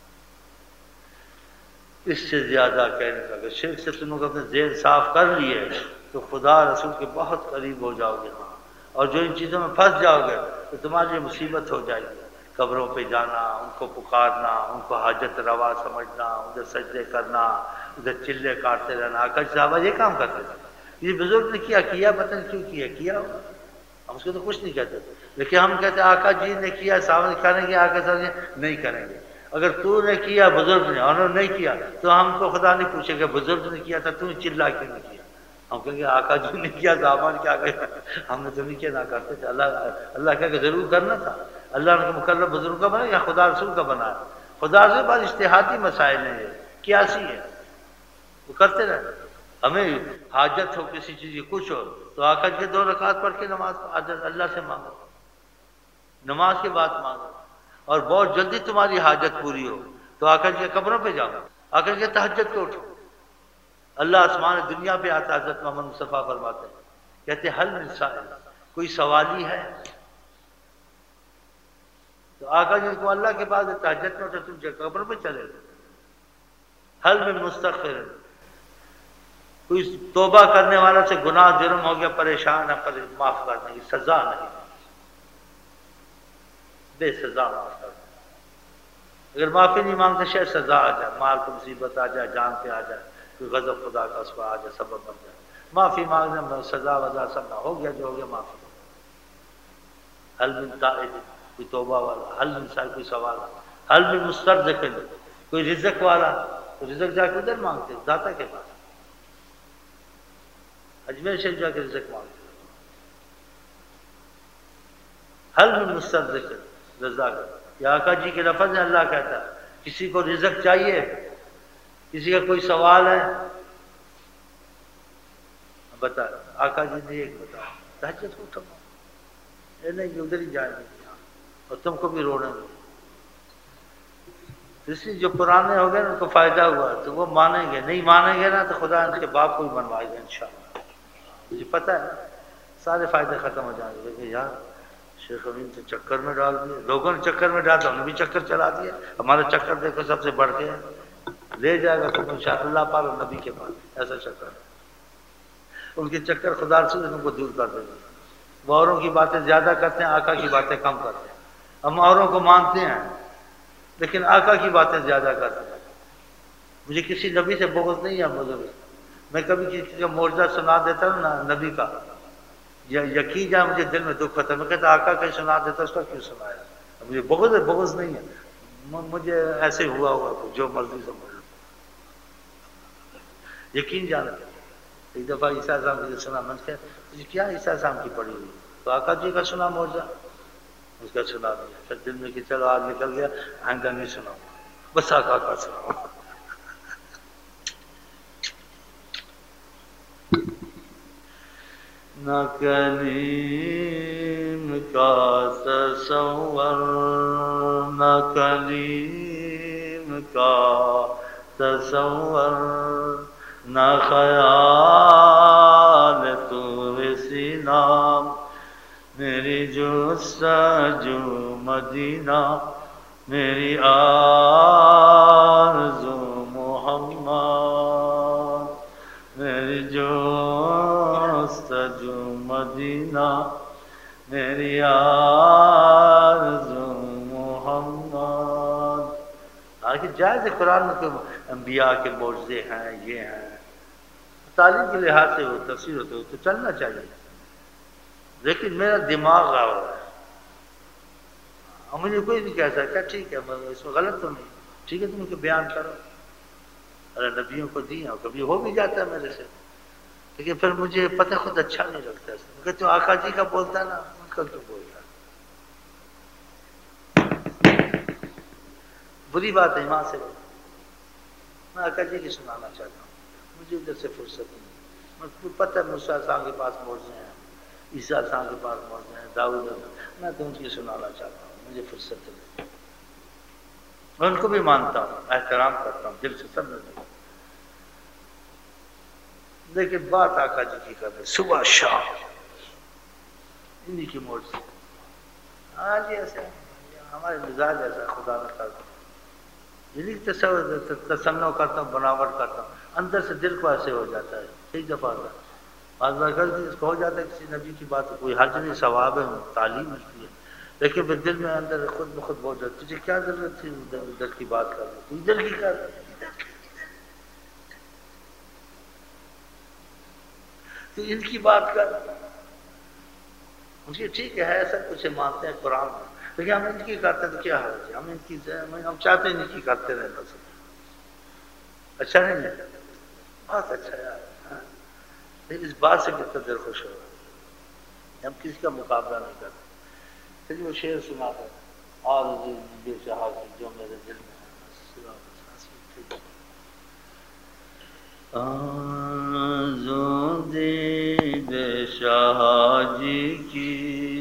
S1: اس سے زیادہ کہنے کا کہ شرک سے تم لوگ اپنے ذہن صاف کر لیے تو خدا رسول کے بہت قریب ہو جاؤ گے. اور جو ان چیزوں میں پھنس جاؤ گے تو تمہارے لیے مصیبت ہو جائے گی. قبروں پہ جانا، ان کو پکارنا، ان کو حاجت روا سمجھنا، ادھر سجدے کرنا، ادھر چلے کاٹتے رہنا. آقا صحابہ یہ کام کرتے تھے. یہ بزرگ نے کیا پتہ نہیں کیوں کیا ہوگا. ہم اس کو تو کچھ نہیں کہتے، لیکن ہم کہتے آقا جی نے کیا، صحابہ نے کریں گے، آقا صاحب نہیں کریں گے. اگر تو نے کیا، بزرگ نے، انہوں نے نہیں کیا، تو ہم کو خدا نہیں پوچھے گا بزرگ نے کیا تھا تو نے چلا کیوں نہیں کیا. ہم کہیں گے آقا جی نے کیا، صحابہ نے کیا کیا، ہم نے تو نہیں کیا، نہ کرتے تھے. اللہ کہہ کہ ضرور کرنا تھا. اللہ نے مکلف بزرگ کا بنا یا خدا رسول کا بنا؟ خدا رسول بعض اجتہادی مسائل ہیں، کیاسی ہے، وہ کرتے رہے. ہمیں حاجت ہو کسی چیز کی، کچھ ہو تو آقا جی 2 رکعت پڑھ کے نماز اللہ سے مانگو، نماز کے بعد مانگو. اور بہت جلدی تمہاری حاجت پوری ہو تو آقا جی کے قبروں پہ جاؤ، آقا جی تہجد پہ اٹھو. اللہ آسمان دنیا پہ آتا، حضرت محمد مصطفیٰ فرماتے ہیں، کہتے حل من سائل، کوئی سوالی ہے؟ تو آقا جی کو اللہ کے پاس تہجد میں اٹھو، تم قبر پہ چلے گئے. حل من مستغفر، کوئی توبہ کرنے والا سے گناہ جرم ہو گیا، پریشان ہے، پر معاف کرنے کی سزا نہیں، بے سزا معاف کرنا. اگر معافی نہیں مانگتے شاید سزا آ جائے، مال کو مصیبت آ جائے، جان پہ آ جائے، کوئی غضب خدا کا اس پر آ جائے، سبب بن جائے. معافی مانگنے میں سزا وزا سب نہ ہو گیا، جو ہو گیا معافی. حل من تائب، کوئی توبہ والا. حل من سائل، کوئی سوال. حل من مسترزق، کوئی رزق والا، تو رزق جا کے ادھر مانگتے داتا کے پاس، اجمیر شریف جا کے رزق مانگتے. حل من مسترزق، رزاق. یہ آقا جی کے لفظ ہیں. اللہ کہتا ہے کسی کو رزق چاہیے، کسی کا کوئی سوال ہے، بتا. آقا جی نے ایک بتا، تہجد کو اٹھو، نہیں ادھر ہی جائیں گے اور تم کو بھی رونے گے. اس لیے جو پرانے ہو گئے ان کو فائدہ ہوا تو وہ مانیں گے، نہیں مانیں گے نا تو خدا ان کے باپ کو بھی بنوائے گا انشاءاللہ. مجھے پتہ ہے سارے فائدے ختم ہو جائیں گے. لیکن یار شیخ امین تو چکر میں ڈال دیے، لوگوں نے چکر میں ڈال دیا، انہوں نے بھی چکر چلا دیا. ہمارا چکر دیکھو سب سے بڑھ کے لے جائے گا تو انشاءاللہ اللہ پاک اور نبی کے پاس. ایسا چکر ہے ان کے چکر، خدا رسول ان کو دور کر دے گا. وہ اوروں کی باتیں زیادہ کرتے ہیں، آقا کی باتیں کم کرتے ہیں. ہم اوروں کو مانتے ہیں لیکن آقا کی باتیں زیادہ کرتے ہیں. مجھے کسی نبی سے بغض نہیں ہے بزرگ. میں کبھی کسی کا معجزہ سنا دیتا ہوں نا نبی کا، یا یقین جائے مجھے دل میں دکھ ہوتا ہے. میں کہتا آقا کہیں سنا دیتا، اس کا کیوں سنایا؟ مجھے بغض نہیں ہے، مجھے ایسے ہوا جو مرضی سمجھ. یقین جانا. ایک دفعہ عیسیٰ صاحب مجھے سنا، میں نے کہا کیا عیسیٰ صاحب کی پڑھی ہوئی؟ تو آقا جی کا سنا معجزہ، اس کا سنا دیا. پھر دل میں کہ چلو آج نکل گیا، آئندہ نہیں سناؤں، بس آقا کا سناؤ. نہ کلیم کا تصور، نہ کلیم کا تصور، نہ خیال طور سینا، میری جستجو مدینہ، میری آرزو محمد، میری جستجو مدینہ، میری آرزو محمد۔ آگے جائز قرآن میں کہ انبیاء کے معجزے ہیں، یہ ہیں، تعلیم کے لحاظ سے وہ تفسیر ہوتے ہو تو چلنا چاہیے، لیکن میرا دماغ غاور ہے، اور مجھے کوئی نہیں کہہ سکتا ٹھیک ہے اس میں غلط تو نہیں، ٹھیک ہے تم کو بیان کرو، ارے نبیوں کو دی اور کبھی ہو بھی جاتا ہے میرے سے، لیکن پھر مجھے پتہ خود اچھا نہیں لگتا ہے، کہ تو آقا جی کا بولتا ہے نا ان کا کیوں بولتا ہے، بری بات ہے ایمان سے، میں آقا جی کی سنانا چاہتا ہوں، مجھے ادھر سے فرصت نہیں، مجھے پتہ ہے موسیٰ صاحب کے پاس معجزے ہیں، عیسیٰ صاحب کے پاس معجزے ہیں، داؤد، میں تو ان کی سنانا چاہتا ہوں، مجھے فرصت نہیں، میں ان کو بھی مانتا ہوں، احترام کرتا ہوں دل سے سمجھ، لیکن بات آقا جی کی کر رہے صبح شام انہی کی معجزے، ہاں جی ایسے ہمارے مزاج ایسا خدا نہ کرتا، یعنی تصنع کرتا ہوں، بناوٹ کرتا ہوں، اندر سے دل کو ایسے ہو جاتا ہے، کئی دفعہ بعض بار اس کو ہو جاتا ہے کسی نبی کی بات کوئی حرج نہیں، ثواب ہے، تعلیم ملتی ہے، لیکن پھر دل میں اندر خود بخود بہت جاتا، تجھے کیا ضرورت تھی ادھر کی بات کرنے، تو ادھر کی کر، تو ان کی بات کر، مجھے ٹھیک ہے سب کچھ مانتے ہیں قرآن میں، لیکن ہم ان کی کرتے ہیں تو کیا حرج ہے، ہم ان کی ہم چاہتے ہیں ان کی کرتے رہے بس، اچھا نہیں ہے، بہت اچھا یار، لیکن اس بات سے کتنا دل خوش ہو رہا ہے، ہم کسی کا مقابلہ نہیں کرتے، پھر وہ شعر سنا کر اور بے شہاد جو میرے دل میں ہے، آرزو دید شاہ جی کی